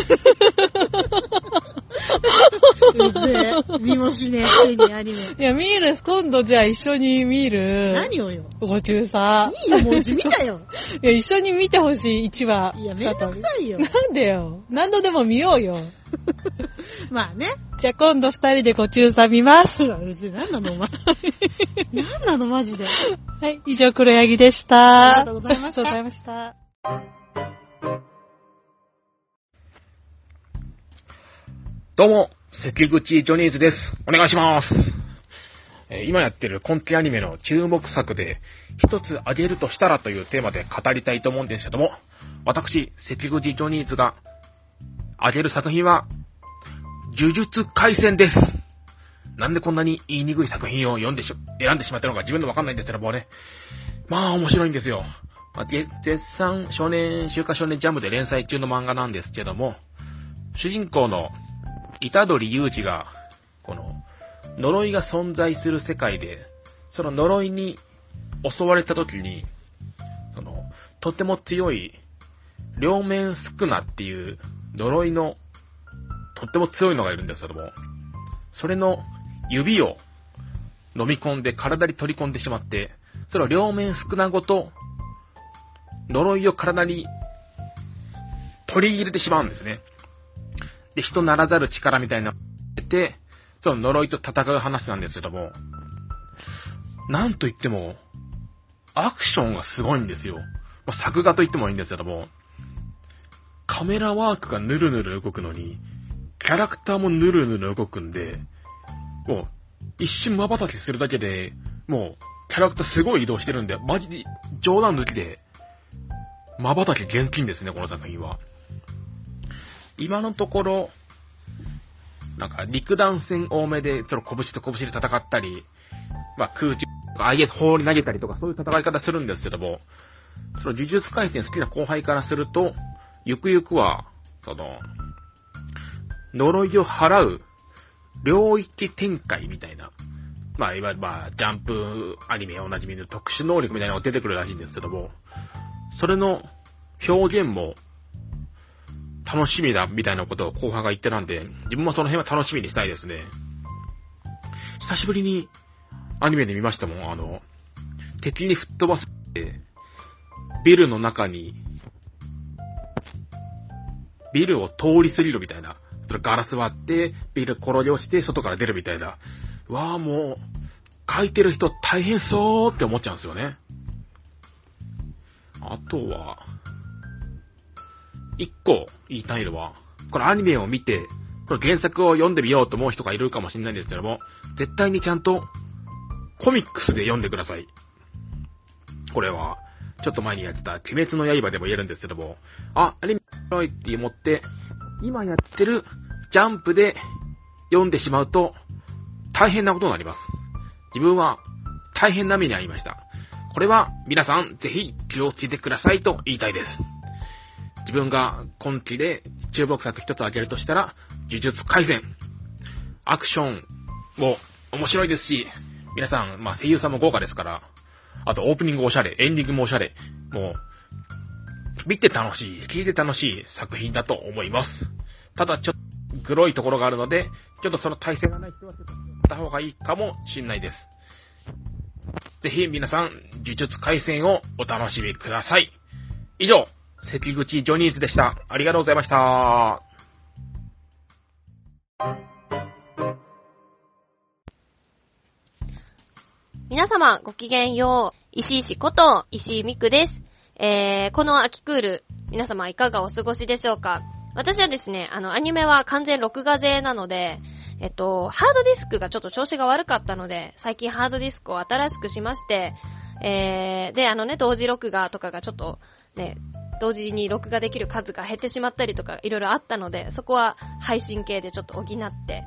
うぜえ。見もしねえ、ついにアニメ。 いや、見る、今度じゃあ一緒に見る。 何をよ。 ご中さ。 いいよ、もううち見たよ。 いや、一緒に見てほしい、いちわ。 いや、めんどくさいよ。 なんでよ。何度でも見ようよ。 まあね。 じゃあ今度二人でご中さ見ます。 うぜえ、何なのお前。何なのマジで。 はい、以上黒柳でした。 ありがとうございました。 ありがとうございました。 どうも、関口ジョニーズです。お願いします。えー、今やってる今期アニメの注目作で、一つ挙げるとしたらというテーマで語りたいと思うんですけども、私、関口ジョニーズが挙げる作品は、呪術廻戦です。なんでこんなに言いにくい作品を読んでし、選んでしまったのか自分でわかんないんですけどもね。まあ面白いんですよ。まあ、絶賛少年、週刊少年ジャムで連載中の漫画なんですけども、主人公の虎杖裕二が、この、呪いが存在する世界で、その呪いに襲われた時に、その、とても強い、両面スクナっていう呪いの、とっても強いのがいるんですけども、それの指を飲み込んで体に取り込んでしまって、それを両面スクナごと、呪いを体に取り入れてしまうんですね。で、人ならざる力みたいなのを得て、その呪いと戦う話なんですけども、なんといっても、アクションがすごいんですよ。まあ、作画と言ってもいいんですけども、カメラワークがヌルヌル動くのに、キャラクターもヌルヌル動くんで、もう、一瞬瞬きするだけで、もう、キャラクターすごい移動してるんで、マジで冗談抜きで、瞬き厳禁ですね、この作品は。今のところ、なんか陸弾戦多めで、その拳と拳で戦ったり、まあ空中とか、ああいう砲に投げたりとか、そういう戦い方するんですけども、その呪術廻戦好きな後輩からすると、ゆくゆくは、その、呪いを払う、領域展開みたいな、まあ、いわゆるまあ、ジャンプアニメおなじみの特殊能力みたいなのが出てくるらしいんですけども、それの表現も、楽しみだ、みたいなことを後輩が言ってたんで、自分もその辺は楽しみにしたいですね。久しぶりにアニメで見ましたもん、あの、敵に吹っ飛ばすって、ビルの中に、ビルを通り過ぎるみたいな、それガラス割って、ビル転げ落ちて外から出るみたいな、わーもう、書いてる人大変そうって思っちゃうんですよね。あとは、一個言いたいのは、これアニメを見て、これ原作を読んでみようと思う人がいるかもしれないんですけども、絶対にちゃんとコミックスで読んでください。これは、ちょっと前にやってた鬼滅の刃でも言えるんですけども、あ、アニメ面白いって思って、今やってるジャンプで読んでしまうと、大変なことになります。自分は大変な目に遭いました。これは皆さんぜひ気をつけてくださいと言いたいです。自分が今期で注目作一つ挙げるとしたら、呪術廻戦。アクションも面白いですし、皆さん、まあ声優さんも豪華ですから、あとオープニングおしゃれ、エンディングもおしゃれ、もう、 見て楽しい、聞いて楽しい作品だと思います。ただちょっとグロいところがあるので、ちょっとその体勢がない人はちょっと見た方がいいかもしれないです。ぜひ皆さん、呪術廻戦をお楽しみください。以上、関口ジョニーズでした。ありがとうございました。 皆様ごきげんよう、石井氏こと石井美久です。えー、この秋クール、皆様いかがお過ごしでしょうか。私はですね、あの、アニメは完全録画勢なので、えっと、ハードディスクがちょっと調子が悪かったので、最近ハードディスクを新しくしまして、えー、で、あのね、同時録画とかがちょっと、ね、同時に録画できる数が減ってしまったりとか、いろいろあったので、そこは配信系でちょっと補って、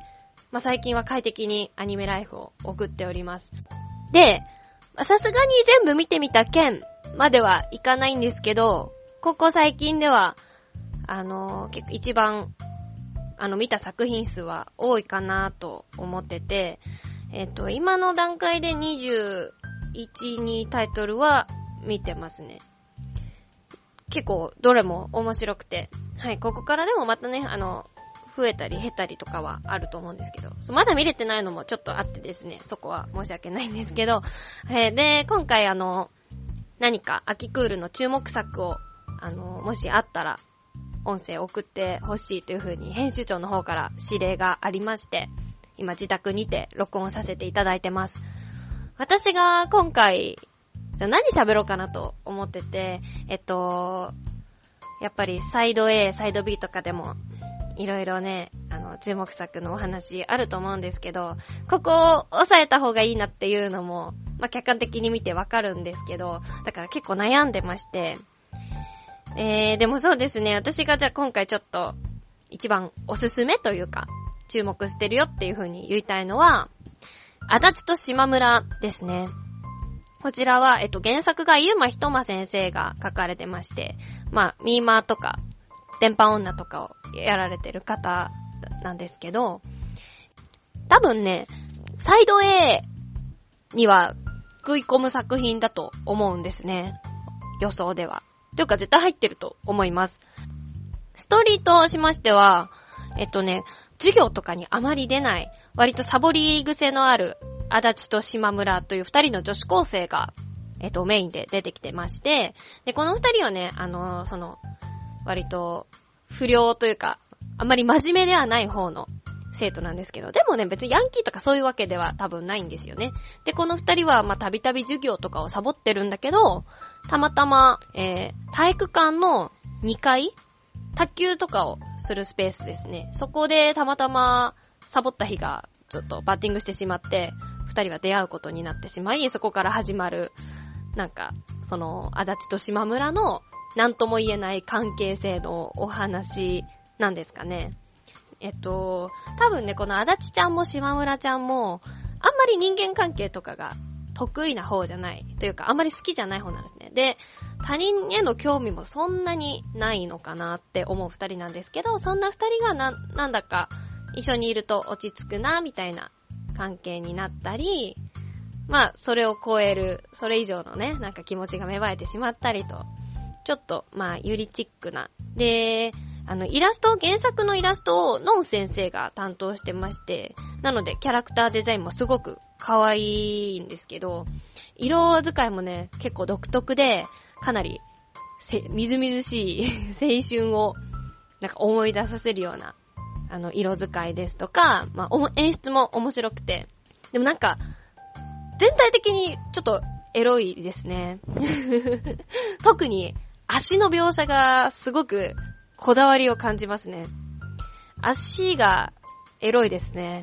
まあ、最近は快適にアニメライフを送っております。で、さすがに全部見てみた件まではいかないんですけど、ここ最近では、あの、結構一番、あの、見た作品数は多いかなと思ってて、えっと、今の段階でにじゅういち、にタイトルは見てますね。結構、どれも面白くて、はい、ここからでもまたね、あの、増えたり減ったりとかはあると思うんですけど、まだ見れてないのもちょっとあってですね、そこは申し訳ないんですけど、えー、で、今回あの、何か秋クールの注目作を、あの、もしあったら、音声を送ってほしいという風に編集長の方から指令がありまして、今自宅にて録音させていただいてます。私が今回、じゃあ何喋ろうかなと思ってて、えっと、やっぱりサイド A、サイド B とかでも、いろいろね、あの、注目作のお話あると思うんですけど、ここを抑えた方がいいなっていうのも、まあ、客観的に見てわかるんですけど、だから結構悩んでまして、えー、でもそうですね、私がじゃあ今回ちょっと一番おすすめというか注目してるよっていう風に言いたいのは足立と島村ですね。こちらはえっと原作がゆうまひとま先生が書かれてまして、まあミーマーとか電波女とかをやられてる方なんですけど、多分ねサイド A には食い込む作品だと思うんですね、予想では。というか絶対入ってると思います。ストーリーとしましては、えっとね、授業とかにあまり出ない、割とサボり癖のある足立と島村という二人の女子高生が、えっと、メインで出てきてまして、で、この二人はね、あの、その、割と不良というか、あんまり真面目ではない方の生徒なんですけど、でもね、別にヤンキーとかそういうわけでは多分ないんですよね。で、この二人は、まあ、たびたび授業とかをサボってるんだけど、たまたま、えー、体育館のにかい、卓球とかをするスペースですね。そこでたまたまサボった日が、ちょっとバッティングしてしまって、二人は出会うことになってしまい、そこから始まる、なんか、その、足立と島村の、なんとも言えない関係性のお話なんですかね。えっと、多分ね、この足立ちゃんも島村ちゃんも、あんまり人間関係とかが得意な方じゃない。というか、あんまり好きじゃない方なんですね。で、他人への興味もそんなにないのかなって思う二人なんですけど、そんな二人がな、なんだか一緒にいると落ち着くな、みたいな関係になったり、まあ、それを超える、それ以上のね、なんか気持ちが芽生えてしまったりと、ちょっと、まあ、ユリチックな。で、あの、イラスト、原作のイラストをノン先生が担当してまして、なのでキャラクターデザインもすごく可愛いんですけど、色使いもね、結構独特で、かなり、せ、みずみずしい青春を、なんか思い出させるような、あの、色使いですとか、まあ、おも、演出も面白くて、でもなんか、全体的にちょっとエロいですね。特に、足の描写がすごく、こだわりを感じますね。足がエロいですね。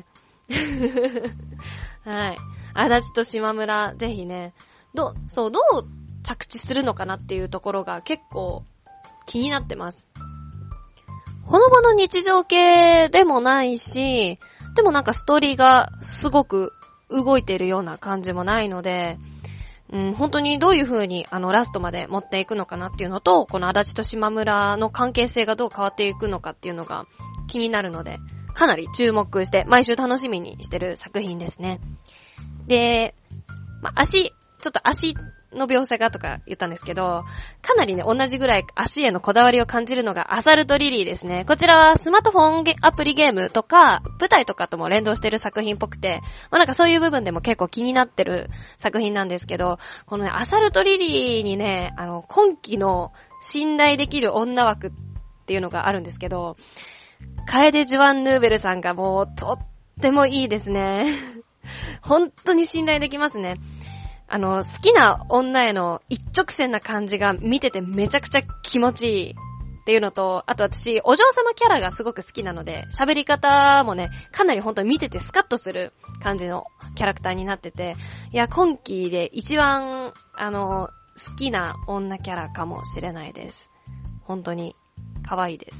はい。足立と島村、ぜひね、ど、そう、どう着地するのかなっていうところが結構気になってます。ほのぼの日常系でもないし、でもなんかストーリーがすごく動いているような感じもないので、うん、本当にどういう風にあのラストまで持っていくのかなっていうのと、この足立と島村の関係性がどう変わっていくのかっていうのが気になるので、かなり注目して毎週楽しみにしてる作品ですね。で、ま、足ちょっと足の描写がとか言ったんですけど、かなりね、同じぐらい足へのこだわりを感じるのがアサルトリリーですね。こちらはスマートフォンアプリゲームとか、舞台とかとも連動してる作品っぽくて、まあなんかそういう部分でも結構気になってる作品なんですけど、このね、アサルトリリーにね、あの、今期の信頼できる女枠っていうのがあるんですけど、カエデ・ジュアン・ヌーベルさんがもうとってもいいですね。本当に信頼できますね。あの、好きな女への一直線な感じが見ててめちゃくちゃ気持ちいいっていうのと、あと私、お嬢様キャラがすごく好きなので、喋り方もね、かなり本当に見ててスカッとする感じのキャラクターになってて、いや、今期で一番、あの、好きな女キャラかもしれないです。本当に、可愛いです。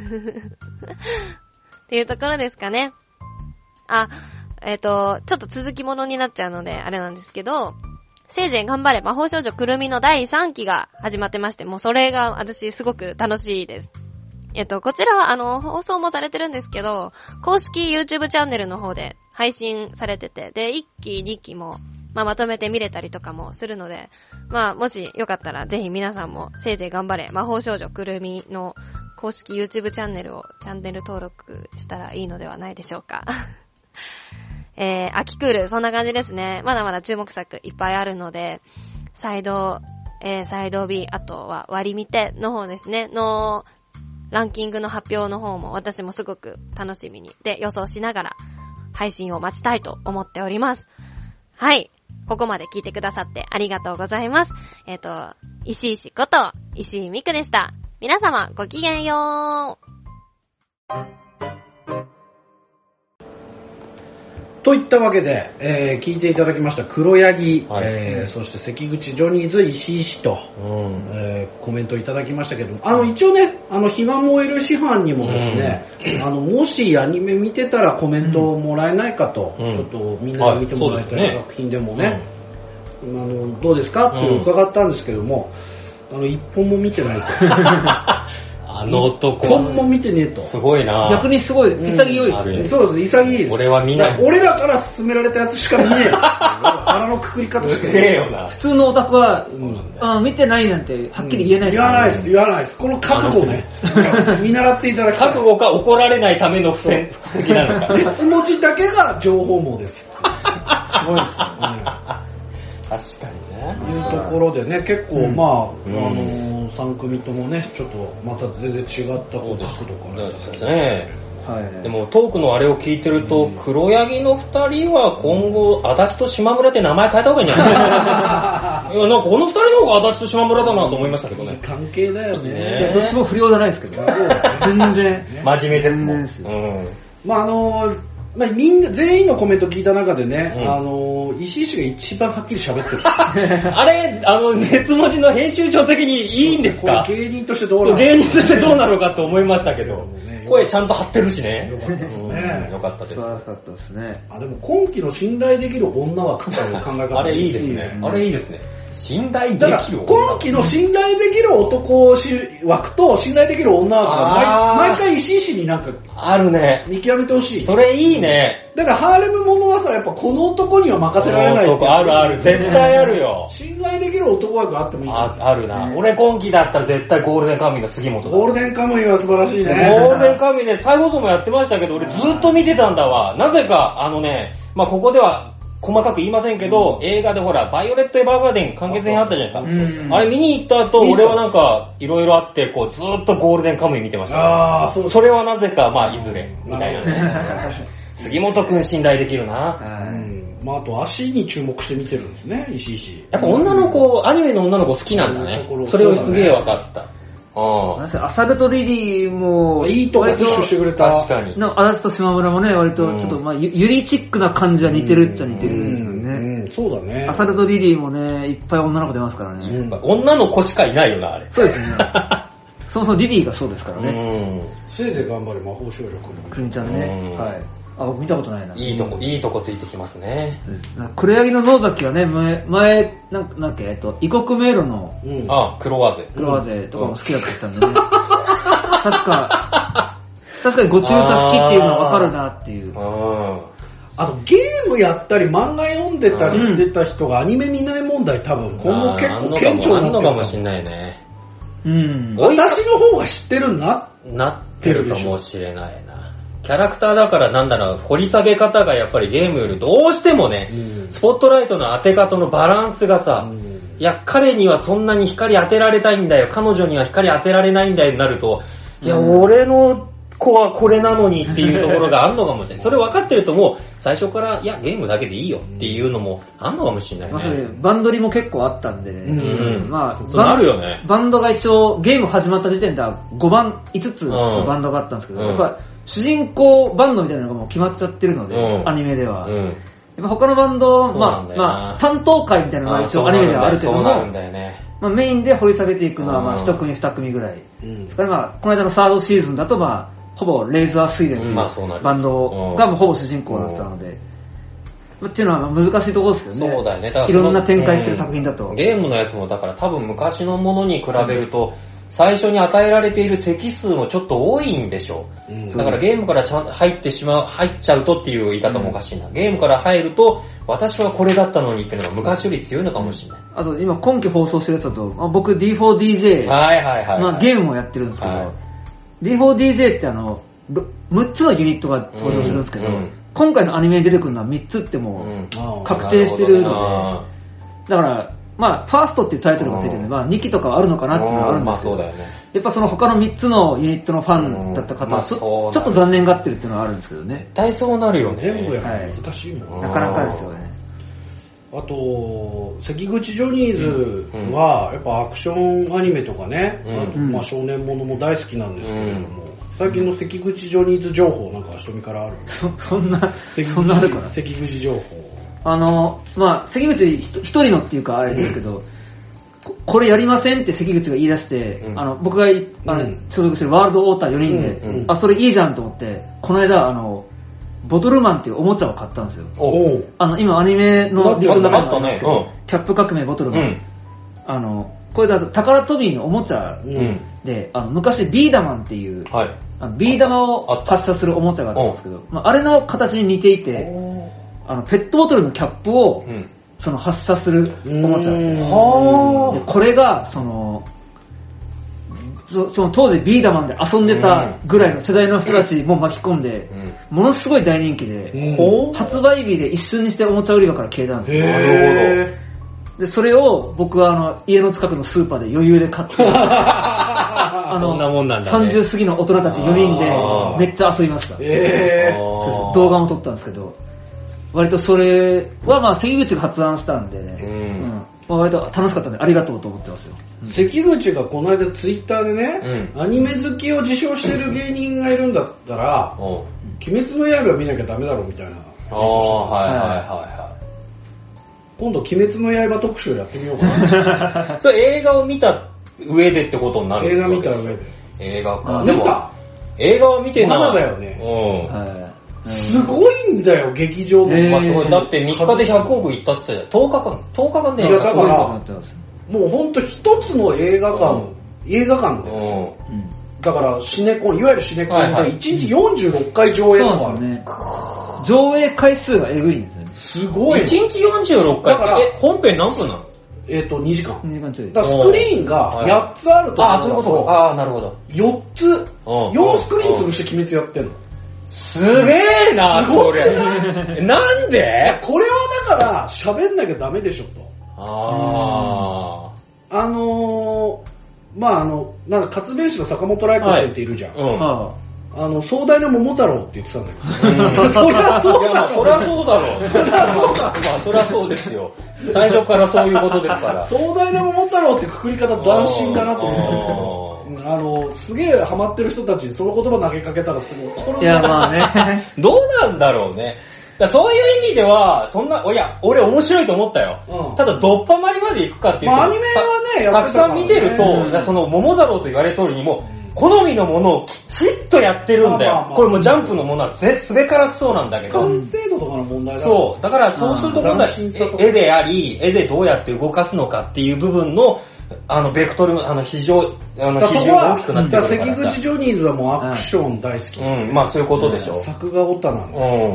っていうところですかね。あ、えっと、ちょっと続きものになっちゃうので、あれなんですけど、せいぜい頑張れ魔法少女くるみのだいさんきが始まってまして、もうそれが私すごく楽しいです。えっと、こちらはあの、放送もされてるんですけど、公式 YouTube チャンネルの方で配信されてて、で、いっき、にきも、まあ、まとめて見れたりとかもするので、まあ、もしよかったらぜひ皆さんもせいぜい頑張れ魔法少女くるみの公式 YouTube チャンネルをチャンネル登録したらいいのではないでしょうか。えー、秋クール、そんな感じですね。まだまだ注目作いっぱいあるので、サイド、えー、サイド B、あとは割り見ての方ですね、のランキングの発表の方も私もすごく楽しみに、で、予想しながら配信を待ちたいと思っております。はい。ここまで聞いてくださってありがとうございます。えっと、石井氏こと石井美久でした。皆様ごきげんよう。 といったわけで、えー、聞いていただきました黒柳、 はい、 えー、そして関口ジョニーズ石井氏と、うんえー、コメントいただきましたけども、あの一応ね、あの暇燃える師範にもですね、うん、あのもしアニメ見てたらコメントをもらえないかと、うん、ちょっとみんなに見てもらいたい作品でもね、うん、あのどうですかって伺ったんですけども、うん、あの一本も見てないと。 あの男は。一本も見てねえと。 すごいな。 逆にすごい、潔いですね、 うん。そうです、潔いです。 俺は見ない。 俺らから勧められたやつしか見ねえ。腹のくくり方しかねえよな。 普通のオタクは、うん、あ見てないなんてはっきり言えないです、 ねうん、言わないです、言わないです。この覚悟をね、見習っていただきたい。 覚悟か怒られないための不戦的なのか。 熱持ちだけが情報網です。すごいですね。 確かにね。 いうところでね、結構、うん、まあ、うん、あのー、さん組ともね、ちょっとまた全然違ったことですとかね。はい、でもトークのあれを聞いてると、うん、黒柳の二人は今後、足立と島村って名前変えた方がいいんじゃないいや、なんかこの二人の方が足立と島村だなと思いましたけどね。 関係だよね。 いや、どっちも不良じゃないですけど。全然。 真面目ですもん。 ですよ。 うん。 まあ、あのー、まあ、みんな、全員のコメント聞いた中でね、うん、あの、石井氏が一番はっきり喋ってる。 あれ、あの、熱文字の編集長的にいいんですか？ 芸人としてどうなのか。 芸人としてどうなのかと思いましたけど、声ちゃんと張ってるしね。 よかったですね。 よかったです。 素晴らしかったですね。 あ、でも今期の信頼できる女は考え方あれいいですね。あれいいですね。信頼できる女。今期の信頼できる男枠と信頼できる女枠が毎, 毎回石井氏になんかあるね。 見極めてほしい。 それいいね。 だからハーレムものはさ、やっぱこの男には任せられない。 あるある。絶対あるよ。 信頼できる男枠あってもいい。 あ, あるな、ね。俺今期だったら絶対ゴールデンカムイの杉本だ。 ゴールデンカムイは素晴らしいね。 ゴールデンカムイね、再放送もやってましたけど、俺ずっと見てたんだわ。なぜか、あのね、まあ、ここでは、細かく言いませんけど、うん、映画でほら、バイオレット・エヴァーガーデン完結編あったじゃないですか。うん、あれ見に行った後、俺はなんか、いろいろあって、こう、ずーっとゴールデンカムイ見てました、ね。ああ、そう。それはなぜか、まあ、いずれ、みたいなね。杉本くん信頼できるな。 うん。まあ、あと足に注目して見てるんですね、石井氏。 やっぱ女の子、アニメの女の子好きなんだね。それをすげえ分かった。 あアサルトリリーも、 いいとこプッシュしてくれた。 確かに。 足立と島村もね、割とちょっと、まあ、ユリチックな感じは似てるっちゃ似てるんですよね。 うんうん、そうだね。 アサルトリリーもね、いっぱい女の子出ますからね。うん、 女の子しかいないよな、あれ。 そうですね。そもそもリリーがそうですからね。 うん。せいぜい頑張れ魔法少女くるみちゃんね。はい。あ、僕見たことないな。 いいとこ、いいとこついてきますね。 黒柳の野崎はね、前、前、なんか、なんか、えっと、異国迷路の、 うん、あ、黒ワゼ。 黒ワゼとかも好きだったんでね。確か、確かにご中佐好きっていうのはわかるなっていう。 あとゲームやったり漫画読んでたりしてた人がアニメ見ない問題多分今後結構顕著になってるあんのかもしんないね。 うん。 私の方が知ってるんななってるかもしれないな。キャラクターだからなんだろう、掘り下げ方がやっぱりゲームよりどうしてもね、うん、スポットライトの当て方のバランスがさ、うん、いや、彼にはそんなに光当てられたいんだよ、彼女には光当てられないんだよになると、いや、うん、俺の子はこれなのにっていうところがあるのかもしれない。それ分かってるともう、最初から、いや、ゲームだけでいいよっていうのもあるのかもしれないね。まあ、それバンドリも結構あったんでね。 うん。まあ、そうなるよね。 バンドが一応、ゲーム始まった時点ではごばん、いつつのバンドがあったんですけど、うん、やっぱ主人公バンドみたいなのがもう決まっちゃってるので、うん、アニメでは。うん、やっぱ他のバンド、まあ、まあ、担当会みたいなのが一応アニメではあるけども、そうなんだよね。まあ、メインで掘り下げていくのは、まあ、一組二組ぐらい。うん。それからまあ、この間のサードシーズンだと、まあ、ほぼレイザー水蓮というバンドがもうほぼ主人公だったので、うん、っていうのは難しいところですけどね。 そうだよね。だからいろんな展開してる作品だと、 うん。ゲームのやつもだから多分昔のものに比べると、最初に与えられている席数もちょっと多いんでしょう。うん、だからゲームからちゃんと入ってしまう、入っちゃうとっていう言い方もおかしいな。うん、ゲームから入ると、私はこれだったのにっていうのが昔より強いのかもしれない。 あと今今期放送してるやつだと、僕 ディーフォーディージェーはいはいはい、 まあ、ゲームもやってるんですけど、はい、ディーフォーディージェー ってあの、むっつのユニットが登場するんですけど、うんうん、今回のアニメに出てくるのはみっつってもう確定してるので、うん、だから、まあ、ファーストっていうタイトルがついてるんで、まあ、にきとかはあるのかなっていうのはあるんですけど、 まあそうだよね、 やっぱその他のみっつのユニットのファンだった方は、まあ、ちょっと残念がってるっていうのはあるんですけどね。 絶対そうなるよね。 全部やるの難しいもん、 はい、なかなかですよね。 あと、関口ジョニーズは、やっぱアクションアニメとかね、うん、あとまあ少年ものも大好きなんですけれども、うん、最近の関口ジョニーズ情報なんかは瞳からあるそそんな、そんなあるかな。 関口情報。 あの、まあ、関口一人のっていうかあれですけど、うん、こ, これやりませんって関口が言い出して、うん、あの僕があの、うん、所属してるワールドオーターよにんで、うんうん、あ、それいいじゃんと思って、この間、あの、ボトルマンっていうおもちゃを買ったんですよ。あの、今アニメのリンクの中にあるんですけど、ね、キャップ革命ボトルマン。うん、あの、これだと、タカラトミーのおもちゃで、うん、あの昔ビーダマンっていう、はい、あのビー玉を発射するおもちゃがあったんですけど、まあ、あれの形に似ていて、あのペットボトルのキャップを、うん、その発射するおもちゃで、これが、その、そ, その当時ビーダマンで遊んでたぐらいの世代の人たちも巻き込んで、うん、ものすごい大人気で、うん、発売日で一瞬にしておもちゃ売り場から消えたんですよ。なるほど。で、それを僕はあの家の近くのスーパーで余裕で買って、あの、 そんなもんなんだね、 さんじゅう過ぎの大人たちよにんでめっちゃ遊びました。えー、動画も撮ったんですけど、割とそれはまあ関口が発案したんでね、うんうん、まあ、割と楽しかったんでありがとうと思ってますよ。 関口がこの間ツイッターでね、うん、アニメ好きを自称してる芸人がいるんだったら、うん、鬼滅の刃見なきゃダメだろうみたいな。 ああ、はいはいはいはい。 今度鬼滅の刃特集やってみようかな。 それ映画を見た上でってことになるんですか？映画見た上で。 映画か。 見た？ 映画は見てない。 まだだよね。 うん。 はい、すごいんだよ、劇場の。 えーまあ、すごい。だってみっかでひゃくおくいったって言ってたじゃん。とおかかん。とおかかんでいや、だから、もうほんと一つの映画館、うん、映画館ですよ。うん、だからシネコン、いわゆるシネコンでいちにちよんじゅうろっかい上映とかある。そうですね。 上映回数がえぐいんですよね。 すごい。 いちにちよんじゅうろっかい。だから、え、本編何分なの？ えっと、にじかん。 にじかんちょい。 だからスクリーンがやっつあると。 ああ、そういうことか。ああ、なるほど。 よっつ、よんスクリーン潰して鬼滅やってんの。 すげえな、それ。なんで？ これはだから喋んなきゃダメでしょと。 ああ。あのー、まああの、なんか活弁士の坂本来子君っているじゃん。はい、うん。あの、壮大な桃太郎って言ってたんだけど。 うん、そりゃそうだろ。そりゃそうだろ。そりゃそうだろ。まあ、そりゃそうですよ。最初からそういうことですから。 壮大な桃太郎ってくくり方斬新だなと思って。あの、すげえハマってる人たちにその言葉投げかけたらすごい。 いや、まあね。 どうなんだろうね。だそういう意味では、そんな、いや、俺面白いと思ったよ。うん、ただ、ドッパマリまで行くかっていうと、 まあ、アニメはね、 やってたからね、たくさん見てると、うん、その桃太郎と言われる通りにも、好みのものをきちっとやってるんだよ。まあまあまあ、これもジャンプのものはすべからくそうなんだけど。 完成度とかの問題だ。 そう。だからそうすると今度は絵であり、絵でどうやって動かすのかっていう部分の、あの、ベクトル、あの、非常、あの、非常が大きくなってるからさ。 関口ジョニーズはもうアクション大好き。 うん、まあそういうことでしょ。 作画オタなんだ。うん。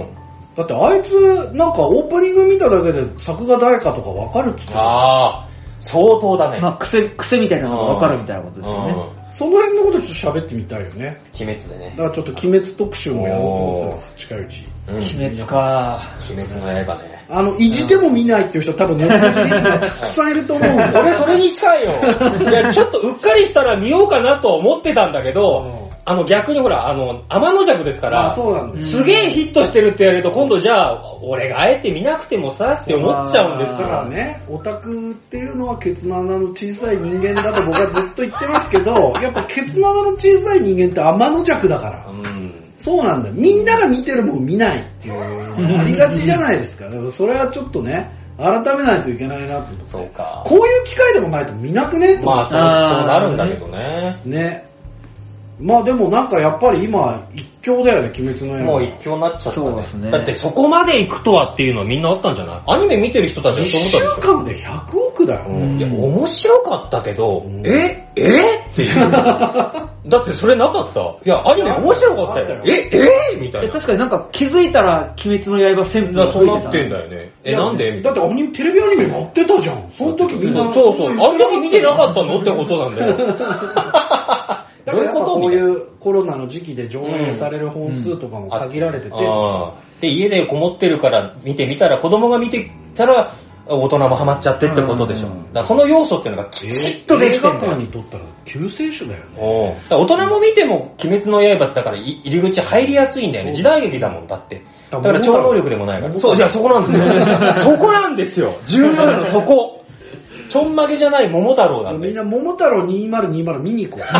だってあいつ、なんかオープニング見ただけで作が誰かとかわかるって言ってた。 ああ、相当だね。 まあ、癖、癖みたいなのがわかるみたいなことですよね。 その辺のことちょっと喋ってみたいよね。 鬼滅でね。 だからちょっと鬼滅特集もやろうと思ってます、近いうち。 うん、 鬼滅か。 鬼滅の刃ね。 あの、意地でも見ないっていう人多分ネットにたくさんいると思うんで。 俺それに近いよ。いや、ちょっとうっかりしたら見ようかなと思ってたんだけど、あの逆にほら、あの、天の弱ですから、 あ、そうなんです。 すげえヒットしてるってやると、今度じゃあ、俺があえて見なくてもさって思っちゃうんですだからね、オタクっていうのはケツの穴の小さい人間だと僕はずっと言ってますけど、やっぱケツの穴の小さい人間って天の弱だから。うん、そうなんだよ。みんなが見てるもん見ないっていうありがちじゃないですか。だからそれはちょっとね、改めないといけないなと思って。 そうか。 こういう機会でもないと見なくね。 まあそう、そうなるんだけどね。 ね。まあでもなんかやっぱり今一強だよね、鬼滅の刃。 もう一強になっちゃったね。 そうですね。 だってそこまで行くとはっていうのはみんなあったんじゃない？アニメ見てる人たちはそう思ったんですよ。 いっしゅうかんでひゃくおくだよ。 うん、いや、面白かったけど、 うん、 ええっていう。だってそれなかった。いや、アニメ面白かったよ。ええみたいな。 確かになんか気づいたら鬼滅の刃旋風がそうなってんだよね。え、なんでだってアニメ、テレビアニメやってたじゃん。その時みんな。 そうそう。あの時見てなかったのってことなんだよ。 だからやっぱこういうコロナの時期で上映される本数とかも限られてて、うんうん、 で家でこもってるから見てみたら子供が見てたら大人もハマっちゃってってことでしょ。うんうん、だからその要素っていうのがきちっとできてるんだよ。 映画館にとったら救世主だよね。 大人も見ても鬼滅の刃ってだから入り口入りやすいんだよね。時代劇だもんだって。だから超能力でもないから。そう、じゃあそこなんですよ。そこなんですよ。重要なのそこ。ちょんまげじゃない桃太郎なんで。 みんな桃太郎にせんにじゅう見に行こう。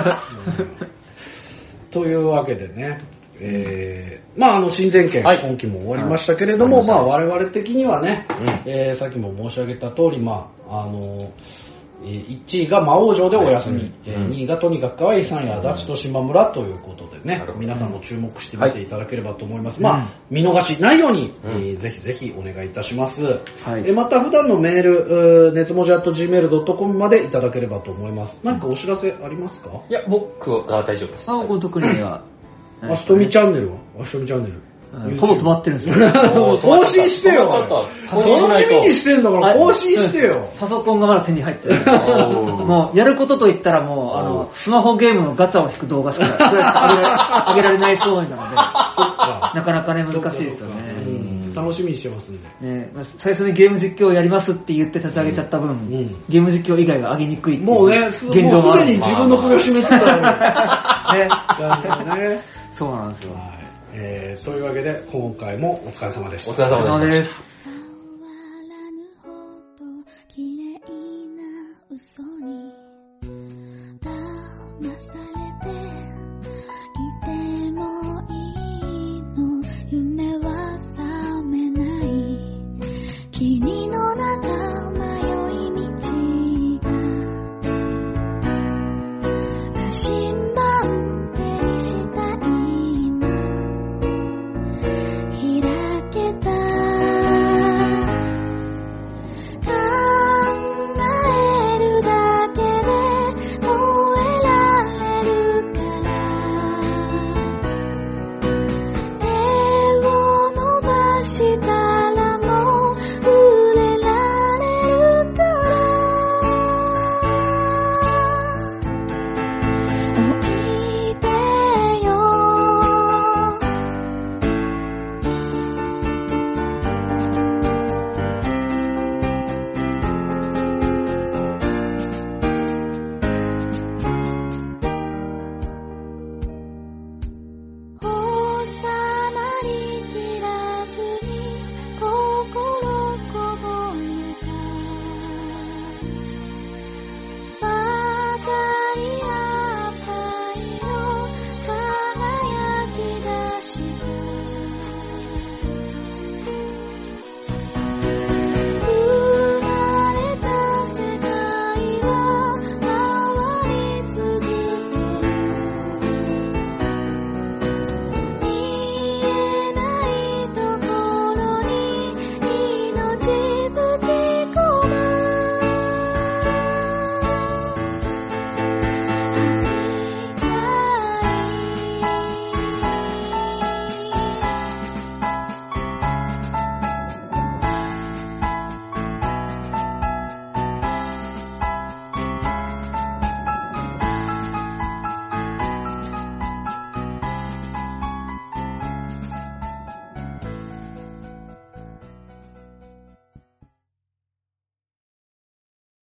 というわけでね、えー、まああの新前編、はい、今期も終わりましたけれども、はい、まあ我々的にはね、うんえー、さっきも申し上げた通り、まああのいちいが魔王城でお休み、うん、にいがとにかく可愛いさんい足立と島村ということでね、皆さんも注目してみていただければと思います。はい、まあ見逃しないように、うんえー、ぜひぜひお願いいたします。はい、えまた普段のメール、熱文字 アットジーメールドットコム までいただければと思います。何かお知らせありますか？ いや、僕は大丈夫です。 あ、僕特には。 あしとみチャンネルはあしとみチャンネル。 ほぼ止まってるんですよ。 更新してよ。楽しみにしてんだから更新してよ。 パソコンがまだ手に入ってる。もうやることといったらもうあのスマホゲームのガチャを引く動画しか上げられないそうなので、なかなかね難しいですよね。 楽しみにしてますんで。 ね、最初にゲーム実況をやりますって言って立ち上げちゃった分、うん、ゲーム実況以外が上げにくいっていうもうね、現状もある。もうすでに自分の首を絞めてたね。ね。そうなんですよ。 えー、そういうわけで今回もお疲れ様でした。 お疲れ様でした。 嘘に騙されて